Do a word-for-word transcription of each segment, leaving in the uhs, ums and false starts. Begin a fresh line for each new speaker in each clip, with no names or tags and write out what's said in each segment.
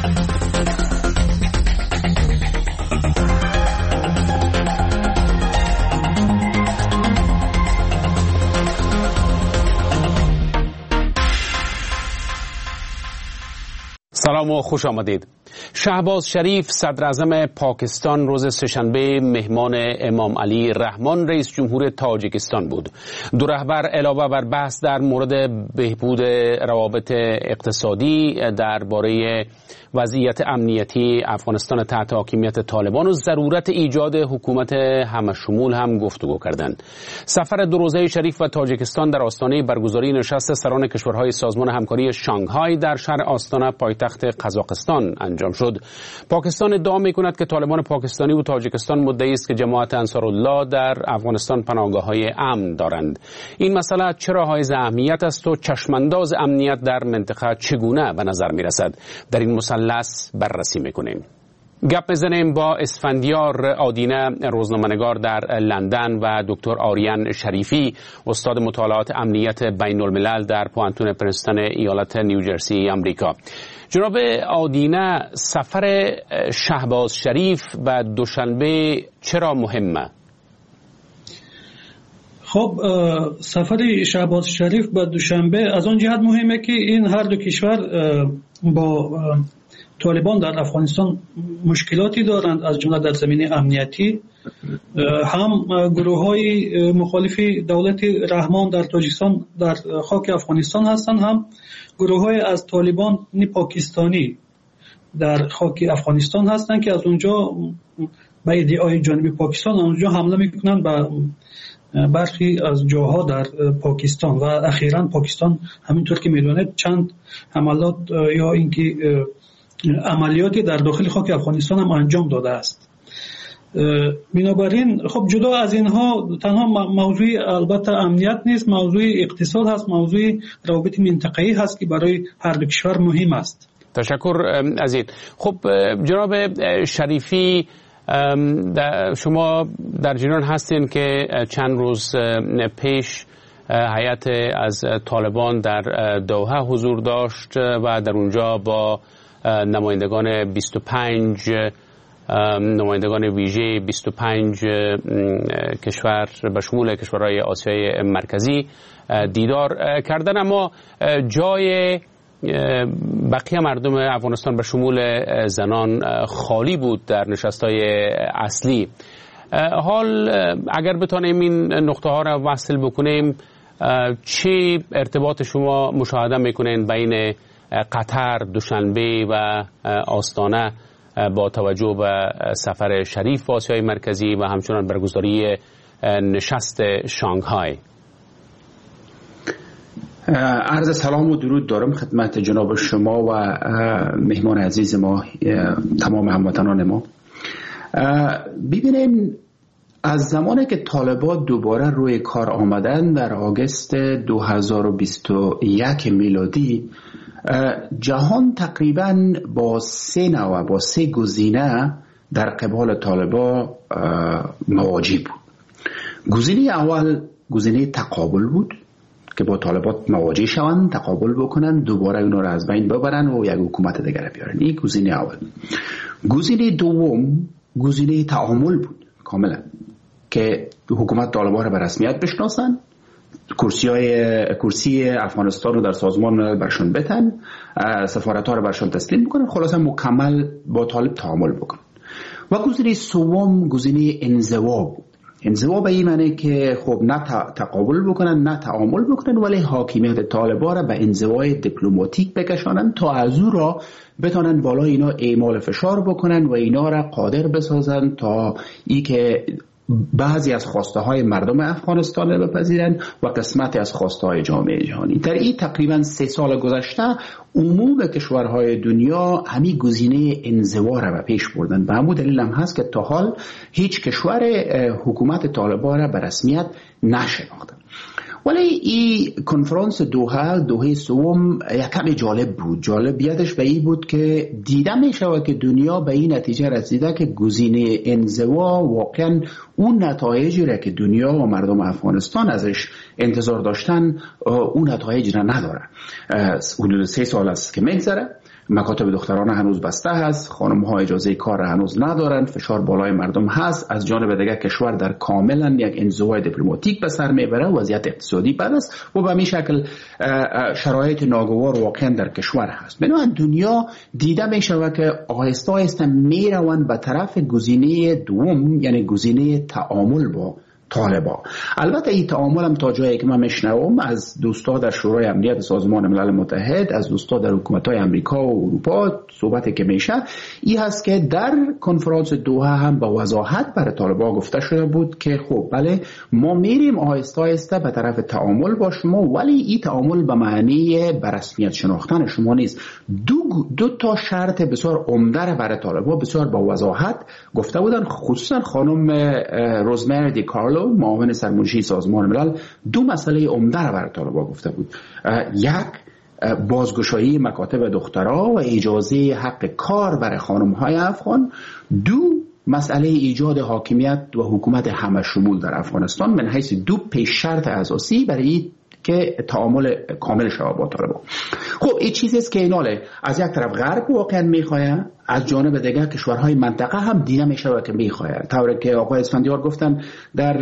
سلام و خوش آمدید. شهباز شریف صدر اعظم پاکستان روز سه‌شنبه مهمان امام علی رحمان رئیس جمهور تاجیکستان بود. دو رهبر علاوه بر بحث در مورد بهبود روابط اقتصادی، درباره وضعیت امنیتی افغانستان تحت حاکمیت طالبان و ضرورت ایجاد حکومت همشمول هم گفتگو کردند. سفر دو روزه شریف و تاجیکستان در آستانه برگزاری نشست سران کشورهای سازمان همکاری شانگهای در شهر آستانه پایتخت قزاقستان انجام شد. پاکستان ادعا می‌کند که طالبان پاکستانی و تاجیکستان مدعی است که جماعت انصارالله در افغانستان پناهگاه‌های امن دارند. این مسئله چرا حائز اهمیت است و چشمانداز امنیت در منطقه چگونه به نظر می‌رسد؟ در این مثلث بررسی می‌کنیم. گپ بزنیم با اسفندیار آدینه، روزنامه‌نگار در لندن، و دکتر آریان شریفی، استاد مطالعات امنیت بین الملل در پوانتون پرنستون ایالت نیوجرسی آمریکا. جناب آدینه، سفر شهباز شریف به دوشنبه چرا مهمه؟
خب سفر شهباز شریف به دوشنبه از آن جهت مهمه که این هر دو کشور با طالبان در افغانستان مشکلاتی دارند، از جمله در زمینه امنیتی. هم گروه‌های مخالف دولت رحمان در تاجیکستان در خاک افغانستان هستند، هم گروه‌های از طالبان پاکستانی در خاک افغانستان هستند که از اونجا به ادعای جانب پاکستان اونجا حمله میکنند به برخی از جاها در پاکستان. و اخیراً پاکستان همینطور که میدونید چند حملات یا اینکه عملیاتی در داخل خاک افغانستان هم انجام داده است. بنابراین خب جدا از اینها تنها موضوع البته امنیت نیست، موضوع اقتصاد هست، موضوع روابط منطقه‌ای هست که برای هر دو کشور مهم است.
تشکر از این. خب جناب شریفی، شما در جریان هستین که چند روز پیش هیئت از طالبان در دوحه حضور داشت و در اونجا با نمایندگان بیست و پنج نمایندگان ویژه بیست و پنج کشور به شمول کشورهای آسیای مرکزی دیدار کردن، اما جای بقیه مردم افغانستان به شمول زنان خالی بود در نشست‌های اصلی. حال اگر بتانیم این نقطه ها را وصل بکنیم، چه ارتباط شما مشاهده میکنین بین قطر، دوشنبه و آستانه با توجه به سفر شریف به آسیای مرکزی و همچنان برگزاری نشست شانگهای؟
عرض سلام و درود دارم خدمت جناب شما و مهمان عزیز ما، تمام هموطنان ما. ببینین، از زمانی که طالبان دوباره روی کار آمدن در آگوست دو هزار و بیست و یک میلادی، جهان تقریبا با سه نوع با سه گزینه در قبال طالبان مواجه بود. گزینه اول گزینه تقابل بود که با طالبان مواجه شوند، تقابل بکنن، دوباره اونا را از بین ببرن و یک حکومت دیگر بیارن. این گزینه اول. گزینه دوم گزینه تعامل بود کاملا، که حکومت طالبان را به رسمیت بشناسن، کرسی های کرسی افغانستان رو در سازمان ملل برشون بتن، سفارت ها رو برشون تسلیم بکنن، خلاصا مکمل با طالب تعامل بکنن. و گزینه سوم گزینه انزوا بود. انزوا به این معنی که خب نه تقابل بکنن نه تعامل بکنن، ولی حاکمیت طالبان را به انزوای دیپلماتیک بکشانن تا از او را بتونن بالا اینا اعمال فشار بکنن و اینا را قادر بسازن تا ای که بعضی از خواسته های مردم افغانستان را بپذیرن و قسمتی از خواسته های جامعه جهانی. در این تقریبا سه سال گذشته عموم کشورهای دنیا همین گزینه انزوا را به پیش بردن. به همون دلیل هم هست که تا حال هیچ کشور حکومت طالبان را به رسمیت نشناخته. ولی این کنفرانس دوحه دوحه سوم یک کمی جالب بود. جالبیتش به این بود که دیده می شود که دنیا به این نتیجه رسیده که گزینه انزوا واقعا اون نتایجی را که دنیا و مردم افغانستان ازش انتظار داشتن اون نتایج را نداره. حدود سه سال است که میگذره مکاتب دخترانه هنوز بسته هست، خانم ها اجازه کار هنوز ندارند، فشار بالای مردم هست. از جانب دیگر کشور در کاملا یک انزوای دیپلماتیک به سر میبره، وضعیت اقتصادی بد است و به این شکل شرایط ناگوار واقعا در کشور هست. بنابراین دنیا دیده می شود که آهسته آهسته می روند به طرف گزینه دوم، یعنی گزینه تعامل با طالبا. البته این تعامل هم تا جایی که من میشنوم از دوستا در شورای امنیت سازمان ملل متحد، از دوستا در حکومت‌های امریکا و اروپا صحبتی که میشه این هست که در کنفرانس دوحه هم با وضاحت برای طالبا گفته شده بود که خب بله ما میریم آهسته آهسته به طرف تعامل با شما، ولی این تعامل به معنی به رسمیت شناختن شما نیست. دو دو تا شرط بسیار عمده برای طالبا بسیار با وضاحت گفته بودن، خصوصا خانم روزمری دی کارلو معاون سرمنشی سازمان ملل دو مسئله عمده را برای طالبان گفته بود. یک، بازگشایی مکاتب دخترها و اجازه حق کار برای خانم‌های افغان. دو، مسئله ایجاد حاکمیت و حکومت همه شمول در افغانستان من حیث دو پیش شرط اساسی برای که تعامل کامل شود با طالبان. خب این چیزی است که ایناله از یک طرف غرب واقعا میخواه، از جانب دیگر کشورهای منطقه هم دیده میشه که میخواه. طوری که آقای اسفندیار گفتن در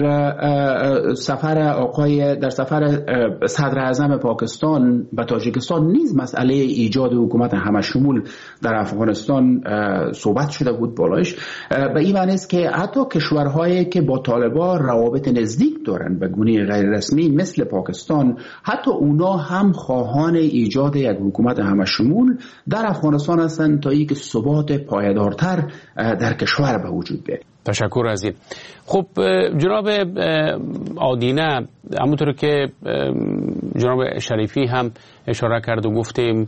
سفر آقای در سفر صدر اعظم پاکستان به تاجیکستان نیز مسئله ایجاد حکومت همه شمول در افغانستان صحبت شده بود بالایش. به این معنی است که حتی کشورهایی که با طالبان روابط نزدیک دارن به گونه غیر رسمی مثل پاکستان، حتی اونا هم خواهان ایجاد یک حکومت همه شمول در افغانستان هستند تا اینکه ثبات پایدارتر در کشور به وجود بیاید.
تشکر از این. خب جناب آدینه، همونطور که جناب شریفی هم اشاره کرد و گفتیم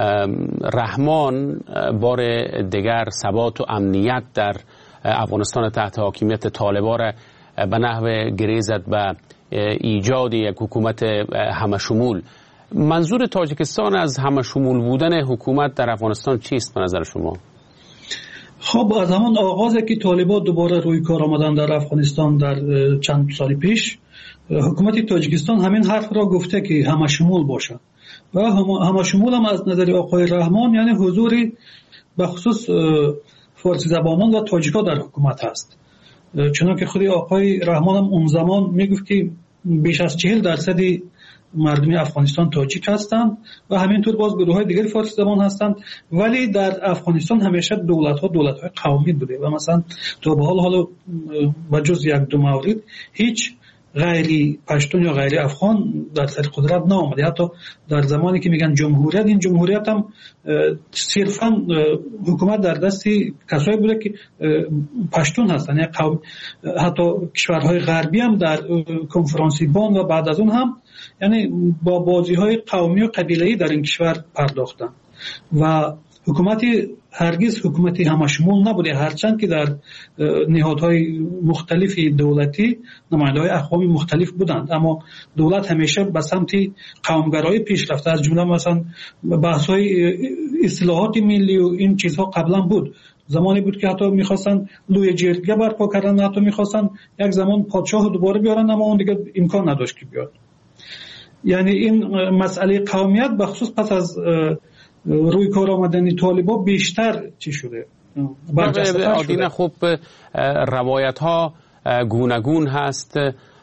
رحمان بار دیگر ثبات و امنیت در افغانستان تحت حاکمیت طالبان را به نحو گریزد به ایجاد یک حکومت همه شمول. منظور تاجیکستان از همه شمول بودن حکومت در افغانستان چیست به نظر شما؟
خب از همان آغازی که طالبان دوباره روی کار آمدن در افغانستان در چند سال پیش، حکومت تاجیکستان همین حرف را گفته که همه شمول باشد و همه شمول هم از نظر آقای رحمان یعنی حضوری به خصوص فارسی زبانان و تاجیکا در حکومت هست. چنانکه خود آقای رحمان هم اون زمان میگفت که بیش از چهل درصدی مردم افغانستان تاجیک هستند و همینطور باز گروه‌های دیگر فارسی زبان هستند، ولی در افغانستان همیشه دولت‌ها دولت‌های قومی بوده و مثلا تا به حال حالا بجز یک دو مورد هیچ غیری پشتون یا غیری افغان در سر قدرت نآمده. حتی در زمانی که میگن جمهوریت، این جمهوریت هم صرفا حکومت در دست کسایی بوده که پشتون هستن، یعنی قوم. حتی کشورهای غربی هم در کنفرانسی بان و بعد از اون هم یعنی با بازی‌های قومی و قبیله‌ای در این کشور پرداختن و حکومتی هرگز حکومتی همشمول نبوده، هرچند که در نهادهای مختلف دولتی نماینده‌های اقوام مختلف بودند، اما دولت همیشه به سمت قومگرایی پیش رفته. از جمله مثلا بحث‌های اصلاحات ملی و این چیزها قبلا بود. زمانی بود که حتی می‌خواستن لوی جرگه برپا کردن، حتی می‌خواستن یک زمان پادشاه دوباره بیارن، اما اون دیگه امکان نداشت که بیاد. یعنی این مسئله قومیت به خصوص پس از روی کار آمدن طالبان بیشتر چی شده؟
آدینه خوب روایت ها گوناگون هست.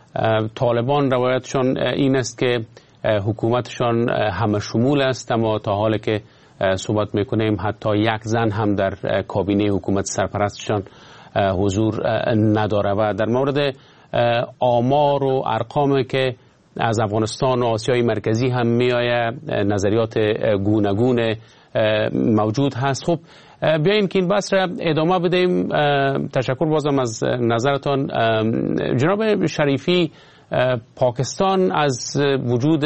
طالبان روایتشان این است که حکومتشان همه شمول است، اما تا حالی که صحبت میکنیم حتی یک زن هم در کابینه حکومت سرپرستشان حضور نداره. و در مورد آمار و ارقامی که از افغانستان و آسیای مرکزی هم میآید نظریات گوناگون موجود هست. خب بیاییم که این بحث را ادامه بدیم. تشکر بازم از نظرتان. جناب شریفی، پاکستان از وجود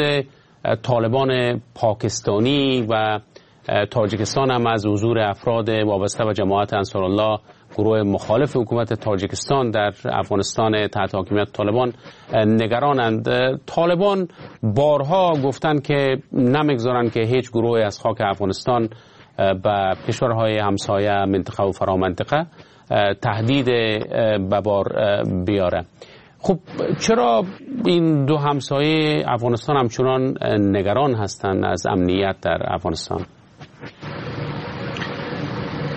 طالبان پاکستانی و تاجیکستان هم از حضور افراد وابسته به جماعت انصارالله، گروه مخالف حکومت تاجیکستان در افغانستان تحت حاکمیت طالبان، نگرانند. طالبان بارها گفتند که نمیگذارند که هیچ گروه از خاک افغانستان به کشورهای همسایه منطقه و فرامنطقه تهدید به بار بیاره. خب چرا این دو همسایه افغانستان همچنان نگران هستند از امنیت در افغانستان؟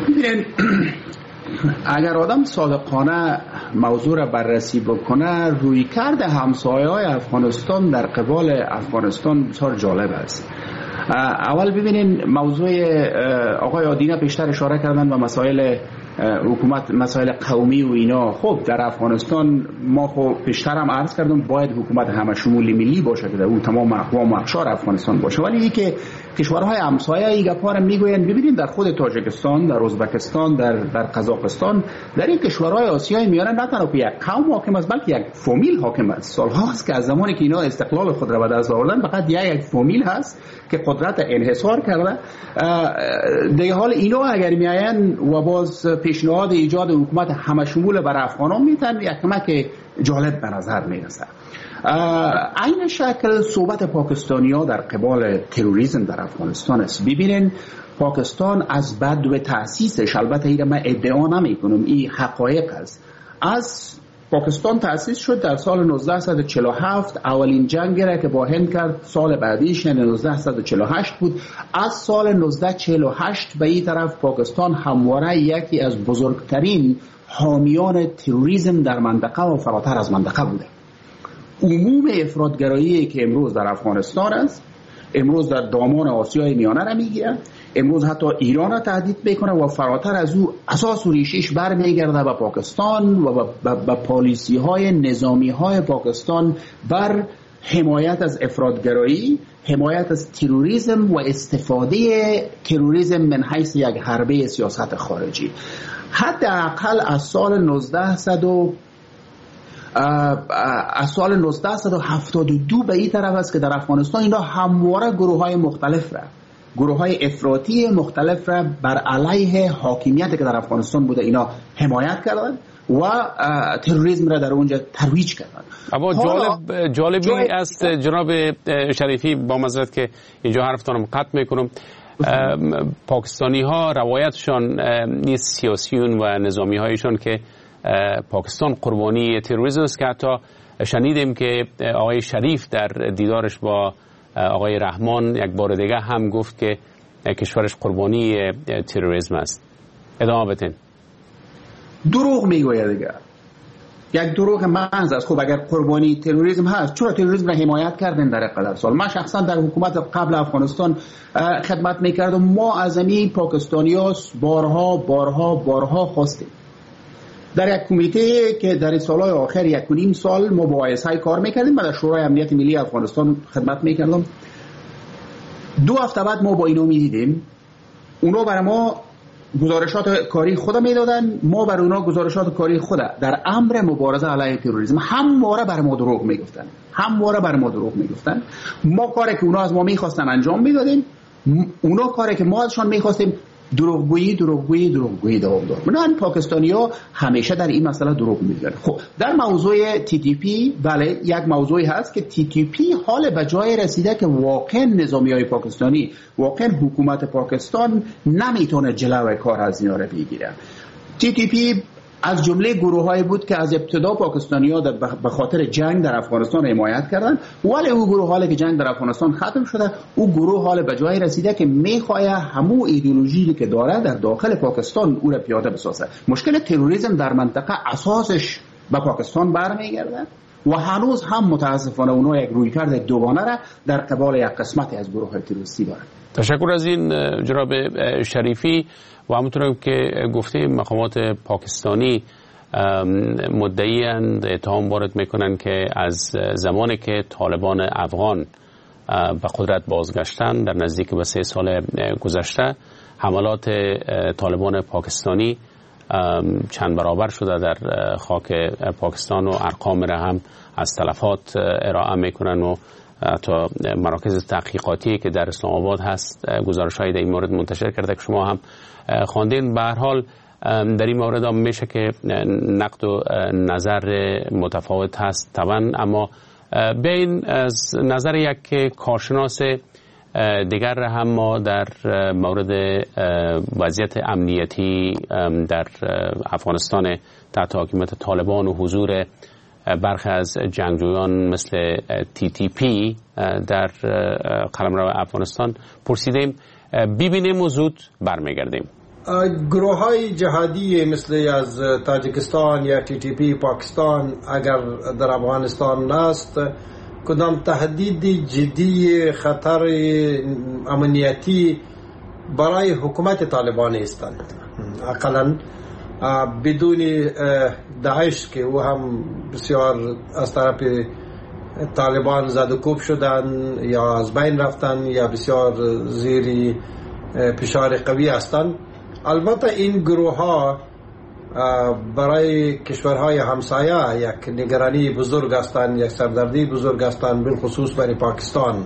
ببینید اگر آدم صادقانه موضوع را بررسی بکنه، رویکرد همسایه‌های افغانستان در قبال افغانستان بسیار جالب است. اول ببینین موضوع آقای آدینه پیشتر اشاره کردن و مسائل حکومت، مسائل قومی و اینا. خب در افغانستان ما خب پیشترم عرض کردم باید حکومت همه شمولی ملی باشه که در اون تمام اقوام و اقشار افغانستان باشه، ولی این که کشورهای همسایه این گپا رو میگوین. ببینید در خود تاجیکستان، در ازبکستان، در در قزاقستان، در این کشورهای آسیای میانه نه تنها یک قوم حاکم است بلکه یک فامیل حاکم است. سالهاست که از زمانی که اینا استقلال خود را به دست آوردن فقط یک یک فامیل هست که قدرت انحصار کرده. در حال اینا اگر میاین و باز پیشنهاد ایجاد حکومت همه شمول بر افغانان میتن، یک کمک جالب به نظر میرسه. این شکل صحبت پاکستانی ها در قبال تروریسم در افغانستان است. ببینین پاکستان از بدو تأسیسش، البته این من ادعا نمی کنم، این حقایق است، از پاکستان تأسیس شد در سال نوزده چهل و هفت. اولین جنگی را که با هند کرد سال بعدیش یعنی نوزده چهل و هشت بود. از سال نوزده چهل و هشت به این طرف پاکستان همواره یکی از بزرگترین حامیان تروریسم در منطقه و فراتر از منطقه بوده. عموم افراطگرایی که امروز در افغانستان است، امروز در دامان آسیای میانه را میگیره، امروز حتی ایران را تهدید میکنه و فراتر از او اساس و ریشش برمیگرده به پاکستان و به پالیسی های نظامی های پاکستان بر حمایت از افراطگرایی، حمایت از تروریسم و استفاده تروریسم من حیث یک حربه سیاست خارجی. حداقل از سال نوزده صد از سال نوزده هفتاد و دو به این طرف است که در افغانستان اینا همواره گروه های مختلف را گروه های افراطی مختلف را بر علیه حاکمیتی که در افغانستان بوده اینا حمایت کردن و تروریسم را در اونجا ترویج کردن.
اما جالب جالبی است جناب شریفی، با معذرت که اینجا حرفتانم قطع میکنم، پاکستانی ها روایتشان نیست سیاسیون و نظامی هایشان که پاکستان قربانی تروریسم است، که حتی شنیدیم که آقای شریف در دیدارش با آقای رحمان یک بار دیگه هم گفت که کشورش قربانی تروریسم است. ادامه بدین.
دروغ میگوید دیگه، یک دروغ محض است. خب اگر قربانی تروریسم هست چرا تروریسم را حمایت کردن در قدر سال؟ من شخصا در حکومت قبل افغانستان خدمت میکردم. ما از امی پاکستانی‌ها بارها بارها بارها خواستیم در یک کمیته که در سالهای آخر یک و نیم سال مباحثه کار میکردیم. من در شورای امنیت ملی افغانستان خدمت میکردم. دو هفته بعد ما با اینو میدیدیم، اونا برای ما گزارشات کاری خود میدادن، ما برای اونا گزارشات کاری خود در امر مبارزه علیه تروریسم. همواره برای ما دروغ میگفتن، همواره برای ما دروغ میگفتن. ما کاری که اونا از ما میخواستن انجام میدادیم، اونا کاری که ما ازشان میخواستیم دروغگویی دروغگویی دروغگویی دوام داد. من پاکستانی‌ها همیشه در این مسئله دروغ میگن. خب در موضوع تی تی پی، بله یک موضوعی هست که تی تی پی حال به جای رسیده که واقعا نظامیای پاکستانی، واقعا حکومت پاکستان نمیتونه جلوی کار از اینا رو بگیره. تی تی پی از جمله گروه‌هایی بود که از ابتدا پاکستانی‌ها به خاطر جنگ در افغانستان حمایت کردند، ولی او گروه حالی که جنگ در افغانستان ختم شده، او گروه حال به جای رسیده که می‌خواد همو ایدئولوژی که داره در داخل پاکستان او را پیاده بسازه. مشکل تروریسم در منطقه اساسش به پاکستان برمیگرده و هنوز هم متاسفانه اونها یک رویکرد دوگانه را در قبال یک قسمتی از گروه‌های تروریستی دارند.
تشکر از این جناب شریفی. و همونطور که گفتیم مقامات پاکستانی مدعی‌اند، اتهام وارد میکنن که از زمانی که طالبان افغان به قدرت بازگشتن در نزدیک به سه سال گذشته، حملات طالبان پاکستانی چند برابر شده در خاک پاکستان و ارقام را هم از تلفات ارائه میکنن و حتی مراکز تحقیقاتی که در اسلام آباد هست گزارش‌هایی در این مورد منتشر کرده که شما هم خواندین. به هر حال در این مورد هم میشه که نقد و نظر متفاوت هست طبعا، اما بیاین از نظر یک کارشناس دیگر هم ما در مورد وضعیت امنیتی در افغانستان تحت حاکمیت طالبان و حضور برخی از جنگجویان مثل تی تی پی در قلمرو افغانستان پرسیدیم. ببینیم و زود برمیگردیم.
گروه های جهادی مثل از تاجیکستان یا تی تی پی پاکستان اگر در افغانستان است، کدام تهدید جدی خطر امنیتی برای حکومت طالبان هستند. اقلا بدون داعش که او هم بسیار از طرف طالبان زد و کوب شدن یا از بین رفتن یا بسیار زیر فشار قوی هستند. البته این گروه ها برای کشورهای همسایه یک نگرانی بزرگ هستند، یک سردردی بزرگ هستند، بالخصوص برای پاکستان.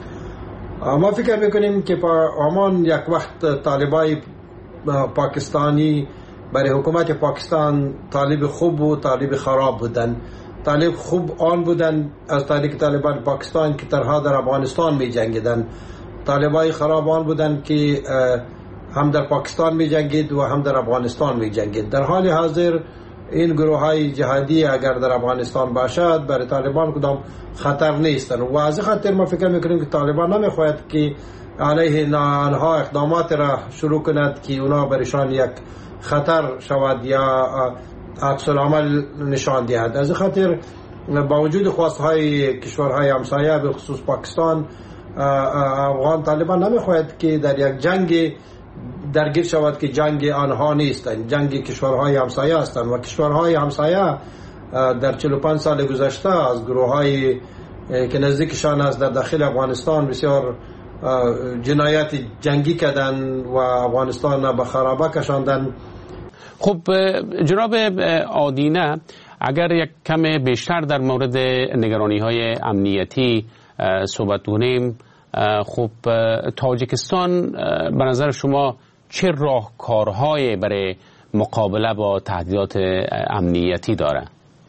ما فکر میکنیم که همان یک وقت طالبای پاکستانی برای حکومت پاکستان طالب خوب و طالب خراب بودن. طالب خوب آن بودن از طریق طالبان پاکستان که ترها در افغانستان می جنگیدن. طالبای خراب آن بودن که هم در پاکستان می جنگید و هم در افغانستان می جنگید. در حال حاضر این گروه های جهادی اگر در افغانستان باشد برای طالبان کدام خطر نیستن و از خاطر ما فکر میکنیم که طالبان نمیخواهد که علیه آنها اقدامات را شروع کند که اونا برشان یک خطر شود یا عکس العمل نشان دهد. از خاطر با وجود خواستهای کشورهای همسایه به خصوص پاکستان، افغان طالبان نمیخواهد که در یک جنگ درگیر شود که جنگ آنها نیستند، جنگ کشورهای همسایه هستند و کشورهای همسایه در چهل و پنج سال گذشته از گروه‌های که نزدیکشان است در داخل افغانستان بسیار جنایات جنگی کردن و افغانستان به خرابه کشاندن.
خب جناب آدینه، اگر یک کم بیشتر در مورد نگرانی‌های امنیتی صحبت کنیم، خب تاجیکستان به نظر شما چه راهکارهایی برای مقابله با تهدیدات امنیتی داره؟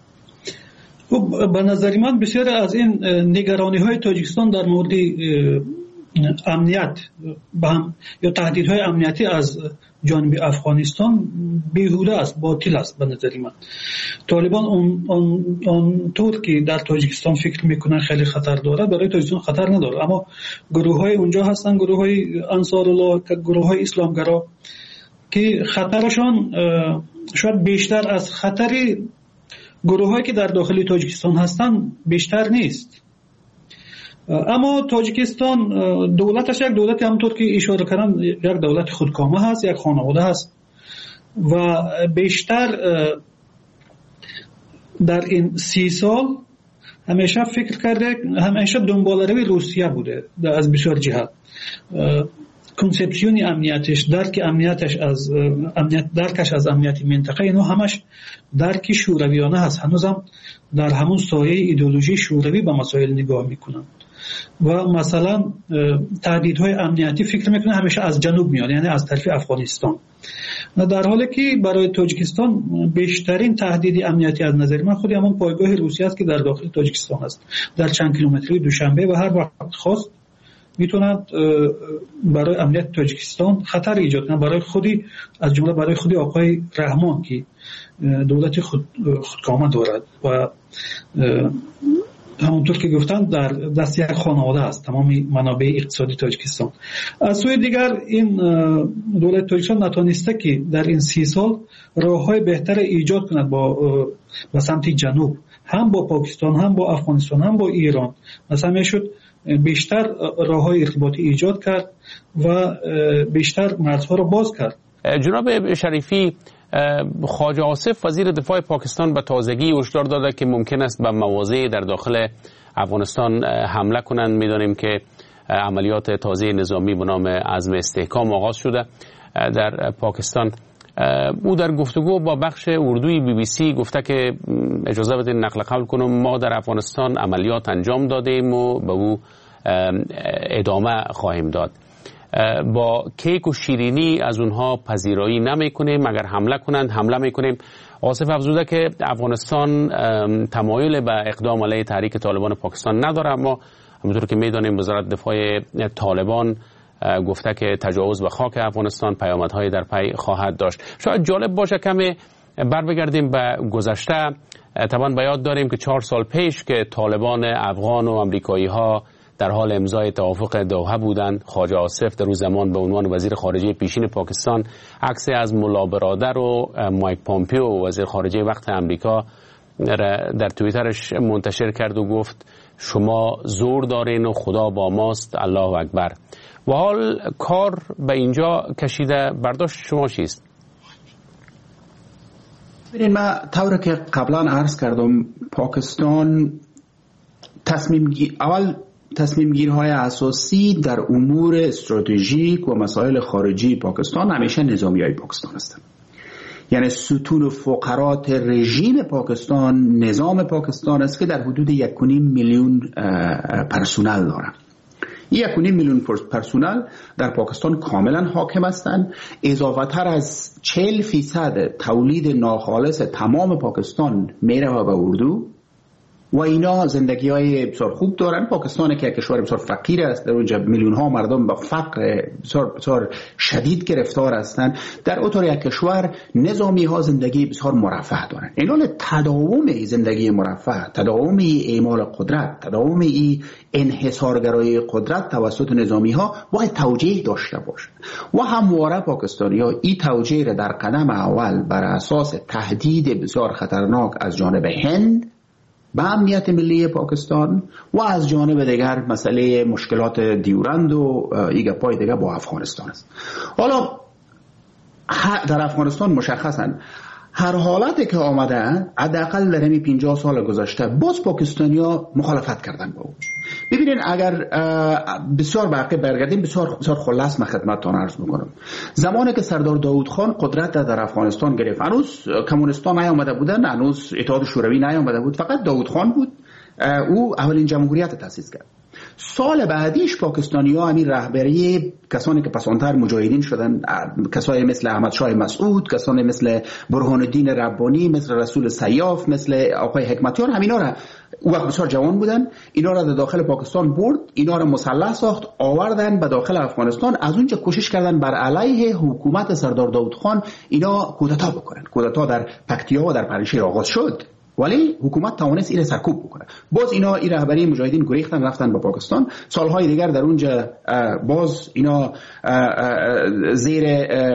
خب به نظر من بسیار از این نگرانی‌های تاجیکستان در مورد امنیت یا تهدیدهای امنیتی از جانب افغانستان بیهوده است، باطل است. به نظر من طالبان اون اون اون طور که در تاجیکستان فکر میکنن خیلی خطر داره، برای تاجیکستان خطر نداره، اما گروه های اونجا هستن، گروه های انصار الله، گروه های اسلامگرا که خطرشان شاید بیشتر از خطر گروه هایی که در داخل تاجیکستان هستن بیشتر نیست. اما تاجیکستان دولتش یک دولت همونطور که اشاره کردم یک دولت خودکامه هست، یک خانواده هست و بیشتر در این سی سال همیشه فکر کرده، همیشه دنبالروی روسیه بوده از بسیار جهت. کنسپسیون امنیتش، درک امنیتش از امنیت درکش از امنیت منطقه، اینو همش درک شورویانه هست. هنوزم در همون سایه ایدئولوژی شوروی به مسائل نگاه میکنن و مثلا تهدیدهای امنیتی فکر میکنه همیشه از جنوب میاد، یعنی از طرف افغانستان، در حالی که برای تاجیکستان بیشترین تهدید امنیتی از نظر من خود همون پایگاه روسیه است که در داخل تاجیکستان است، در چند کیلومتری دوشنبه، و هر وقت خواست میتونند برای امنیت تاجیکستان خطر ایجاد کنند، برای خودی از جمله برای خودی آقای رحمان که دولت خود خودکامه دارد و همونطور که گفتن در دست یک خانواده است تمام منابع اقتصادی تاجیکستان. از سوی دیگر این دولت تاجیکستان نتونسته که در این سی سال راههای بهتر ایجاد کند با به سمت جنوب، هم با پاکستان، هم با افغانستان، هم با ایران. مثلا میشد بیشتر راههای ارتباطی ایجاد کرد و بیشتر مرزها را باز کرد.
جناب شریفی، خواجه آصف وزیر دفاع پاکستان به تازگی هشدار داده که ممکن است به مواضع در داخل افغانستان حمله کنند. می‌دانیم که عملیات تازه نظامی به نام عزم استحکام آغاز شده در پاکستان. او در گفتگو با بخش اردوی بی بی سی گفته که اجازه بدین نقل قول کنم، ما در افغانستان عملیات انجام دادیم و به او ادامه خواهیم داد. با کیک و شیرینی از اونها پذیرایی نمی کنیم، اگر حمله کنند حمله می کنیم. آصف افزوده که افغانستان تمایل به اقدام علیه تحریک طالبان پاکستان نداره، اما همونطور که میدانیم وزارت دفاع طالبان گفته که تجاوز به خاک افغانستان پیامدهای در پی خواهد داشت. شاید جالب باشه کمی بر بگردیم به گذشته. طبعا به یاد داریم که چهار سال پیش که طالبان افغان و امریکایی ها در حال امضای توافق دوحه بودند. خواجه آصف در روز زمان به عنوان وزیر خارجه پیشین پاکستان عکس از ملا برادر و مایک پامپیو وزیر خارجه وقت امریکا در توییترش منتشر کرد و گفت شما زور دارین و خدا با ماست، الله اکبر. و حال کار به اینجا کشیده، برداشت شما چیست؟
ببینید، من طور که قبلا عرض کردم پاکستان تصمیم گیر... اول تصمیم گیرهای اساسی در امور استراتژیک و مسائل خارجی پاکستان همیشه نظامی های پاکستان هستند. یعنی ستون و فقرات رژیم پاکستان نظام پاکستان است که در حدود یک و نیم میلیون پرسونل دارند. یک و نیم میلیون پرسونل در پاکستان کاملا حاکم هستند. اضافتر از چهل فیصد تولید ناخالص تمام پاکستان میره به اردو و اینا زندگی های بسیار خوب دارن. پاکستان که کشور بسیار فقیر است، در اونجا میلیون ها مردم با فقر بسیار, بسیار شدید گرفتار هستند. در اطار یک کشور نظامی ها زندگی بسیار مرفه دارن. اینال تداوم زندگی مرفه، تداوم اعمال قدرت، تداوم انحصارگرایی قدرت توسط نظامی ها باید توجیه داشته باشه و همواره پاکستانی ها این توجیه را در قدم اول بر اساس تهدید بسیار خطرناک از جانب هند به امنیت ملی پاکستان و از جانب دیگر مسئله مشکلات دیورند و ایگه پای دیگر با افغانستان است. حالا در افغانستان مشخصا هر حالتی که آمده حداقل در همین پنجاه سال گذشته باز پاکستانی‌ها مخالفت کردن با او. ببینید اگر بسیار باقی برگردیم، بسیار بسیار خلاص من خدمتتون عرض میکنم. زمانی که سردار داود خان قدرت در افغانستان گرفت، هنوز کمونیستان نیامده بودن، هنوز اتحاد شوروی نیامده بود، فقط داود خان بود. او اولین جمهوریت تأسیس کرد. سال بعدیش پاکستانی ها همین رهبری کسانی که پسانتر مجاهدین شدن، کسانی مثل احمد شاه مسعود، کسانی مثل برهان الدین ربانی، مثل رسول سیاف، مثل آقای حکمتیار، همینا را او وقت بسیار جوان بودن، اینا را در داخل پاکستان برد، اینا را مسلح ساخت، آوردن به داخل افغانستان. از اونجا کوشش کردن بر علیه حکومت سردار داود خان اینا کودتا بکنن. کودتا در پکتیا و در پنجشیر آغاز شد، ولی حکومت توانست این سرکوب بکنه. باز اینا این رهبری مجاهدین گریختن رفتن به پاکستان. سالهای دیگر در اونجا باز اینا زیر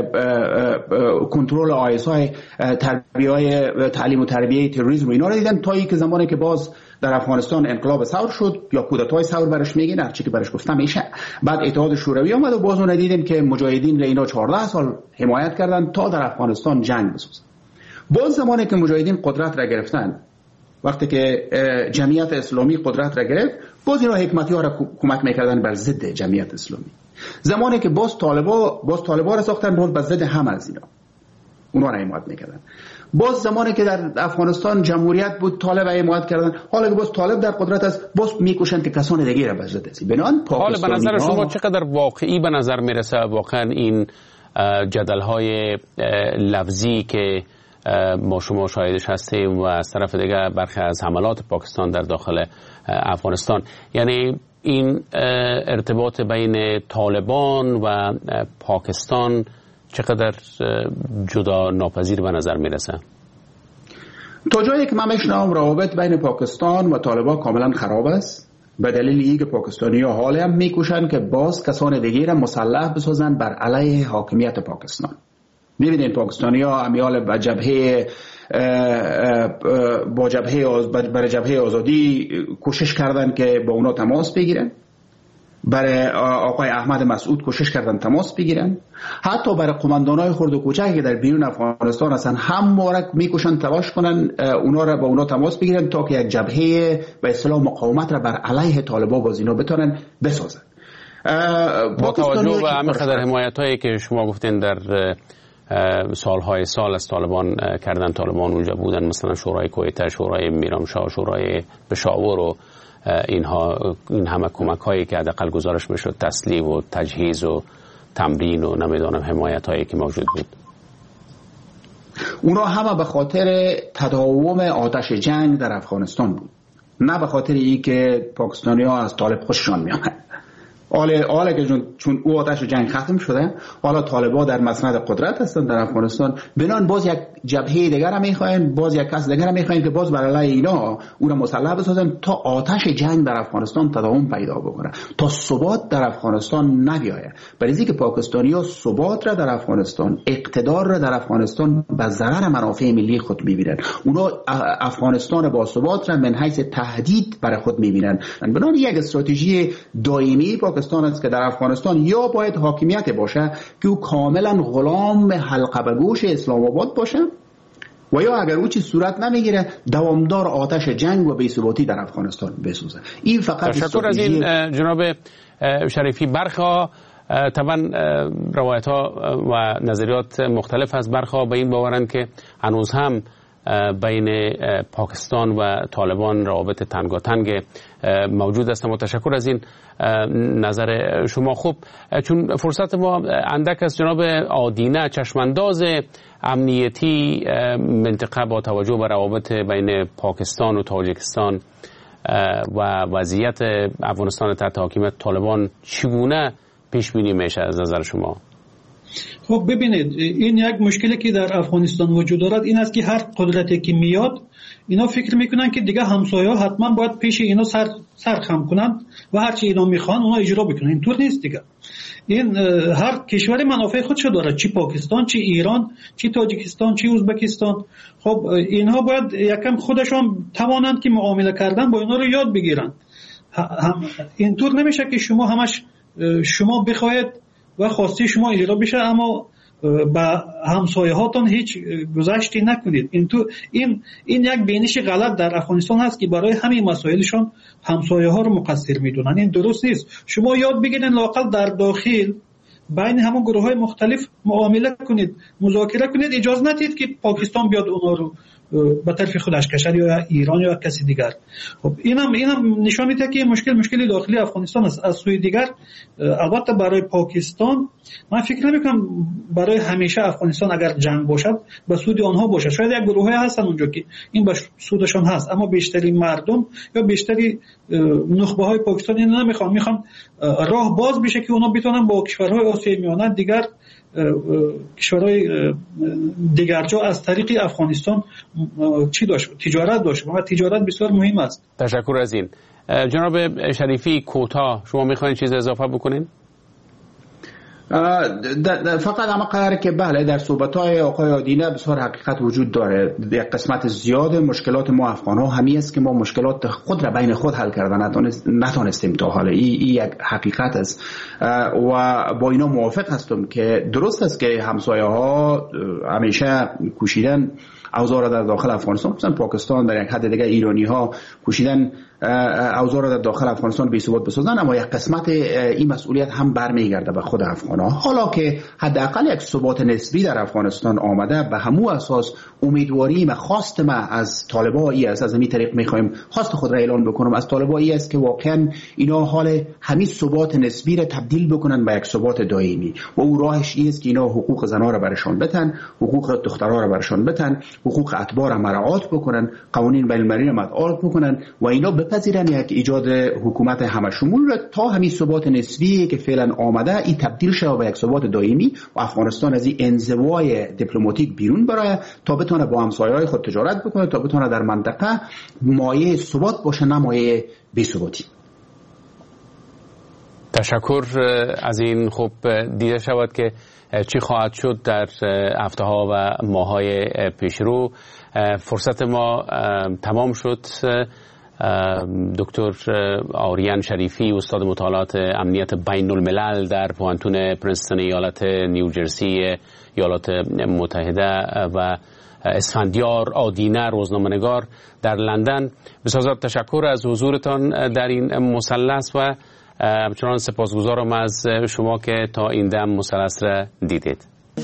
کنترل آی اس آی تربیه تعلیم و تربیه تروریسم و اینا را دیدن، تا اینکه زمانی که باز در افغانستان انقلاب ثور شد یا کودتای ثور برش میگن، هر چی که برش گفتم میشه. بعد اتحاد شوروی آمد و باز اون دیدیم که مجاهدین را اینا چهارده سال حمایت کردن تا در افغانستان جنگ بسازن. باز زمانی که مجاهدین قدرت را گرفتن، وقتی که جمعیت اسلامی قدرت را گرفت، باز اینا حکمتی ها را کمک میکردن بر ضد جمعیت اسلامی. زمانی که باز طالبا باز طالبا را ساختن، باز بر ضد هم از اینا اونا را حمایت میکردن. باز زمانی که در افغانستان جمهوریت بود، طالب حمایت کردن. حالا که باز طالب در قدرت است، باز میکوشن که کسان دیگه را بر ضد است. بنابراین
حالا به نظر شما چقدر واقعی به نظر میرسه واقعا این جدل‌های لفظی که ما شما شاهدش هستیم و از طرف دیگه برخی از حملات پاکستان در داخل افغانستان، یعنی این ارتباط بین طالبان و پاکستان چقدر جدا ناپذیر به نظر میرسه؟
تا جایی که من میشنم روابط بین پاکستان و طالبان کاملا خراب است، به دلیل اینکه پاکستانی ها حالا هم میکوشن که باز کسان دیگه را مسلح بسازن بر علیه حاکمیت پاکستان. می‌بینید پاکستانی ها امیال با جبهه با جبهه برای جبهه آزادی کوشش کردن که با اونا تماس بگیرن، برای آقای احمد مسعود کوشش کردن تماس بگیرن، حتی برای قماندانای خرد و کوچکی که در بیرون افغانستان هستن هم مورک میکوشن تلاش کنن اونا را با اونا تماس بگیرن تا که یک جبهه به اصطلاح مقاومت را بر علیه طالبان باز اینا بتونن بسازن.
با توجه به همه قدر حمایتایی که شما گفتین در سالهای سال از طالبان کردن، طالبان اونجا بودن، مثلا شورای کویته، شورای میرانشاه، شورای پشاور و اینها، این همه کمک هایی که حداقل گزارش میشد تسلیح و تجهیز و تمرین و نمیدونم حمایت هایی که موجود بود،
اونا همه به خاطر تداوم آتش جنگ در افغانستان بود، نه به خاطر ای که پاکستانی ها از طالب خوششان میامد. حالا حالا که چون او آتش جنگ ختم شده، حالا طالبان در مسند قدرت هستن در افغانستان، بنان باز یک جبهه دیگر هم میخواین، باز یک کس دیگر هم میخواین که باز بر علیه اینا او را مسلح بسازن تا آتش جنگ در افغانستان تداوم پیدا بکنه، تا ثبات در افغانستان نیاید. برای که پاکستانی‌ها ثبات را در افغانستان، اقتدار را در افغانستان به ضرر منافع ملی خود میبینن. اونا افغانستان با ثبات را من حیث تهدید برای خود میبینن. بنان یک استراتژی دائمی پاکستان است که در افغانستان یا باید حاکمیت باشه که او کاملا غلام حلقه به گوش اسلام آباد باشه، و یا اگر او چیز صورت نمیگیره دوامدار آتش جنگ و بی‌ثباتی در افغانستان بسوزه. این فقط
تشکر از این جناب شریفی. برخا طبعا روایت ها و نظریات مختلف از برخا به این باورند که هنوز هم بین پاکستان و طالبان روابط تنگاتنگ موجود است. تشکر از این نظر شما. خوب، چون فرصت ما اندک است، جناب آدینه، چشمانداز امنیتی منطقه با توجه به روابط بین پاکستان و تاجیکستان و وضعیت افغانستان تحت حاکمیت طالبان چگونه پیش بینی میشه از نظر شما؟
خب ببینید، این یک مشکلی که در افغانستان وجود دارد این است که هر قدرتی که میاد اینا فکر میکنن که دیگه همسایه‌ها حتما باید پیش اینا سر سر خم کنن و هر چی اینا میخوان اونا اجرا بکنن. اینطور نیست دیگه. این هر کشور منافع خودشو داره، چی پاکستان، چی ایران، چی تاجیکستان، چی ازبکستان. خب اینها باید یکم خودشون توانند که معامله کردن با اینا رو یاد بگیرن. اینطور نمیشه که شما همش شما بخواید و خواسته شما اجرا بشه اما با همسایه هاتون هیچ گذشتی نکنید. این تو این این یک بینش غلط در افغانستان هست که برای همین مسائلشون همسایه ها رو مقصر میدونن. این درست نیست. شما یاد بگیرید لااقل در داخل بین همون گروه های مختلف معامله کنید، مذاکره کنید. اجازه ندید که پاکستان بیاد اونا رو به طرف خودش کشد یا ایران یا کسی دیگر. خب اینم اینم نشان میده که مشکل مشکلی داخلی افغانستان است. از سوی دیگر البته برای پاکستان من فکر نمیکنم برای همیشه افغانستان اگر جنگ باشد به سود آنها باشه. شاید یک گروهی هستن اونجا که این به سودشان هست، اما بیشتری مردم یا بیشتری نخبه های پاکستان این نمیخوان. میخوان راه باز بشه که اونا بتونن با کشورهای آسیای میانه دیگر کشورهای دیگر جا از طریق افغانستان چی داشت تجارت داشت و تجارت بسیار مهم است.
تشکر از این. جناب شریفی کوتاه شما میخواین چیز اضافه بکنین؟
فقط اما قراره که بله در صحبت‌های آقای آدینه بسیار حقیقت وجود داره. یک قسمت زیاد مشکلات ما افغان ها همی است که ما مشکلات خود را بین خود حل کردن نتونستیم تا حالا. این ای یک حقیقت است و با اینا موافق هستم که درست است که همسایه ها همیشه کوشیدن اوضاع را در داخل افغانستان، مثلا پاکستان در یک حد دیگه ایرانی ها کوشیدن اوضاع را در داخل افغانستان بی ثبات بسازن، اما یک قسمت این مسئولیت هم برمیگرده به خود افغان ها. حالا که حداقل یک ثبات نسبی در افغانستان آمده، به همون اساس امیدواری و خواست ما از طالبایی است، از همین طریق میخوایم خواست خود را اعلان بکنم از طالبایی است که واقعا اینا حال همین ثبات نسبی را تبدیل بکنن به یک ثبات دائمی و او راهش این است که اینا حقوق زنان را برشان بتن، حقوق دخترها را برشان بتن، حقوق اتباع را مراعات بکنن، قوانین بین المللی را مراعات بکنن و اینا بپذیرن یک ایجاد حکومت همشمول را تا همین ثبات نسبی که فعلا آمده این تبدیل شه به یک ثبات دائمی و افغانستان از این انزوای دیپلماتیک بیرون برای تا بتونه با همسایه‌های خود تجارت بکنه، تا بتونه در منطقه مایه ثبات باشه نه مایه بی‌ثباتی.
تشکر از این. خوب دیده شود که چی خواهد شد در هفته‌ها و ماه‌های پیشرو. فرصت ما تمام شد. دکتر آریان شریفی، استاد مطالعات امنیت بین الملل در پوانتون پرنستون ایالت نیوجرسی ایالات متحده و اسفندیار آدینه روزنامه‌نگار در لندن، بسیار تشکر از حضورتان در این مثلث و همچنان سپاسگزارم از شما که تا این دم مثلث را دیدید.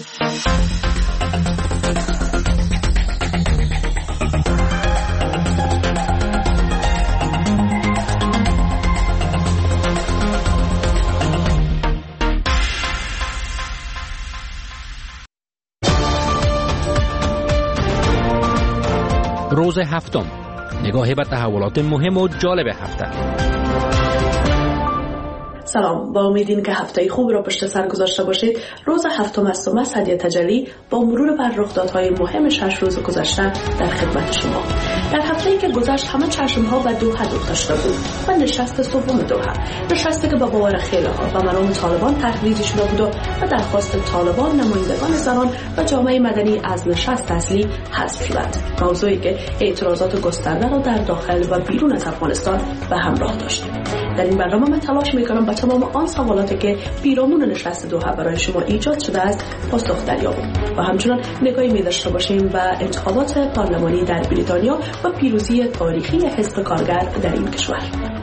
روز هفتم، نگاهی به تحولات مهم و جالب هفته. سلام، با امید که هفته خوب را پشت سر گذاشته باشید. روز هفتم از ماه هدیه تجلی با مرور بر رخدادهای مهم شش روز گذشته در خدمت شما. در هفته‌ای که گذشت همه چشم‌ها به دوحه دوخته شده بود و نشست سوم دوحه، نشستی که با باور خیلی‌ها و منام طالبان تحریزی شده بود و درخواست طالبان، نمایندگان زنان و جامعه مدنی از نشست اصلی حذف شدند. موضوعی که اعتراضات گسترده را در داخل و بیرون از افغانستان به همراه داشت. در این برنامه من تلاش می‌کنم به تمام آن سوالاتی که پیرامون نشست دوحه برای شما ایجاد شده است پاسخ دریابیم و همچنان نگاهی می‌داشته باشیم به انتخابات پارلمانی در بریتانیا و پیروزی تاریخی حزب کارگر در این کشور.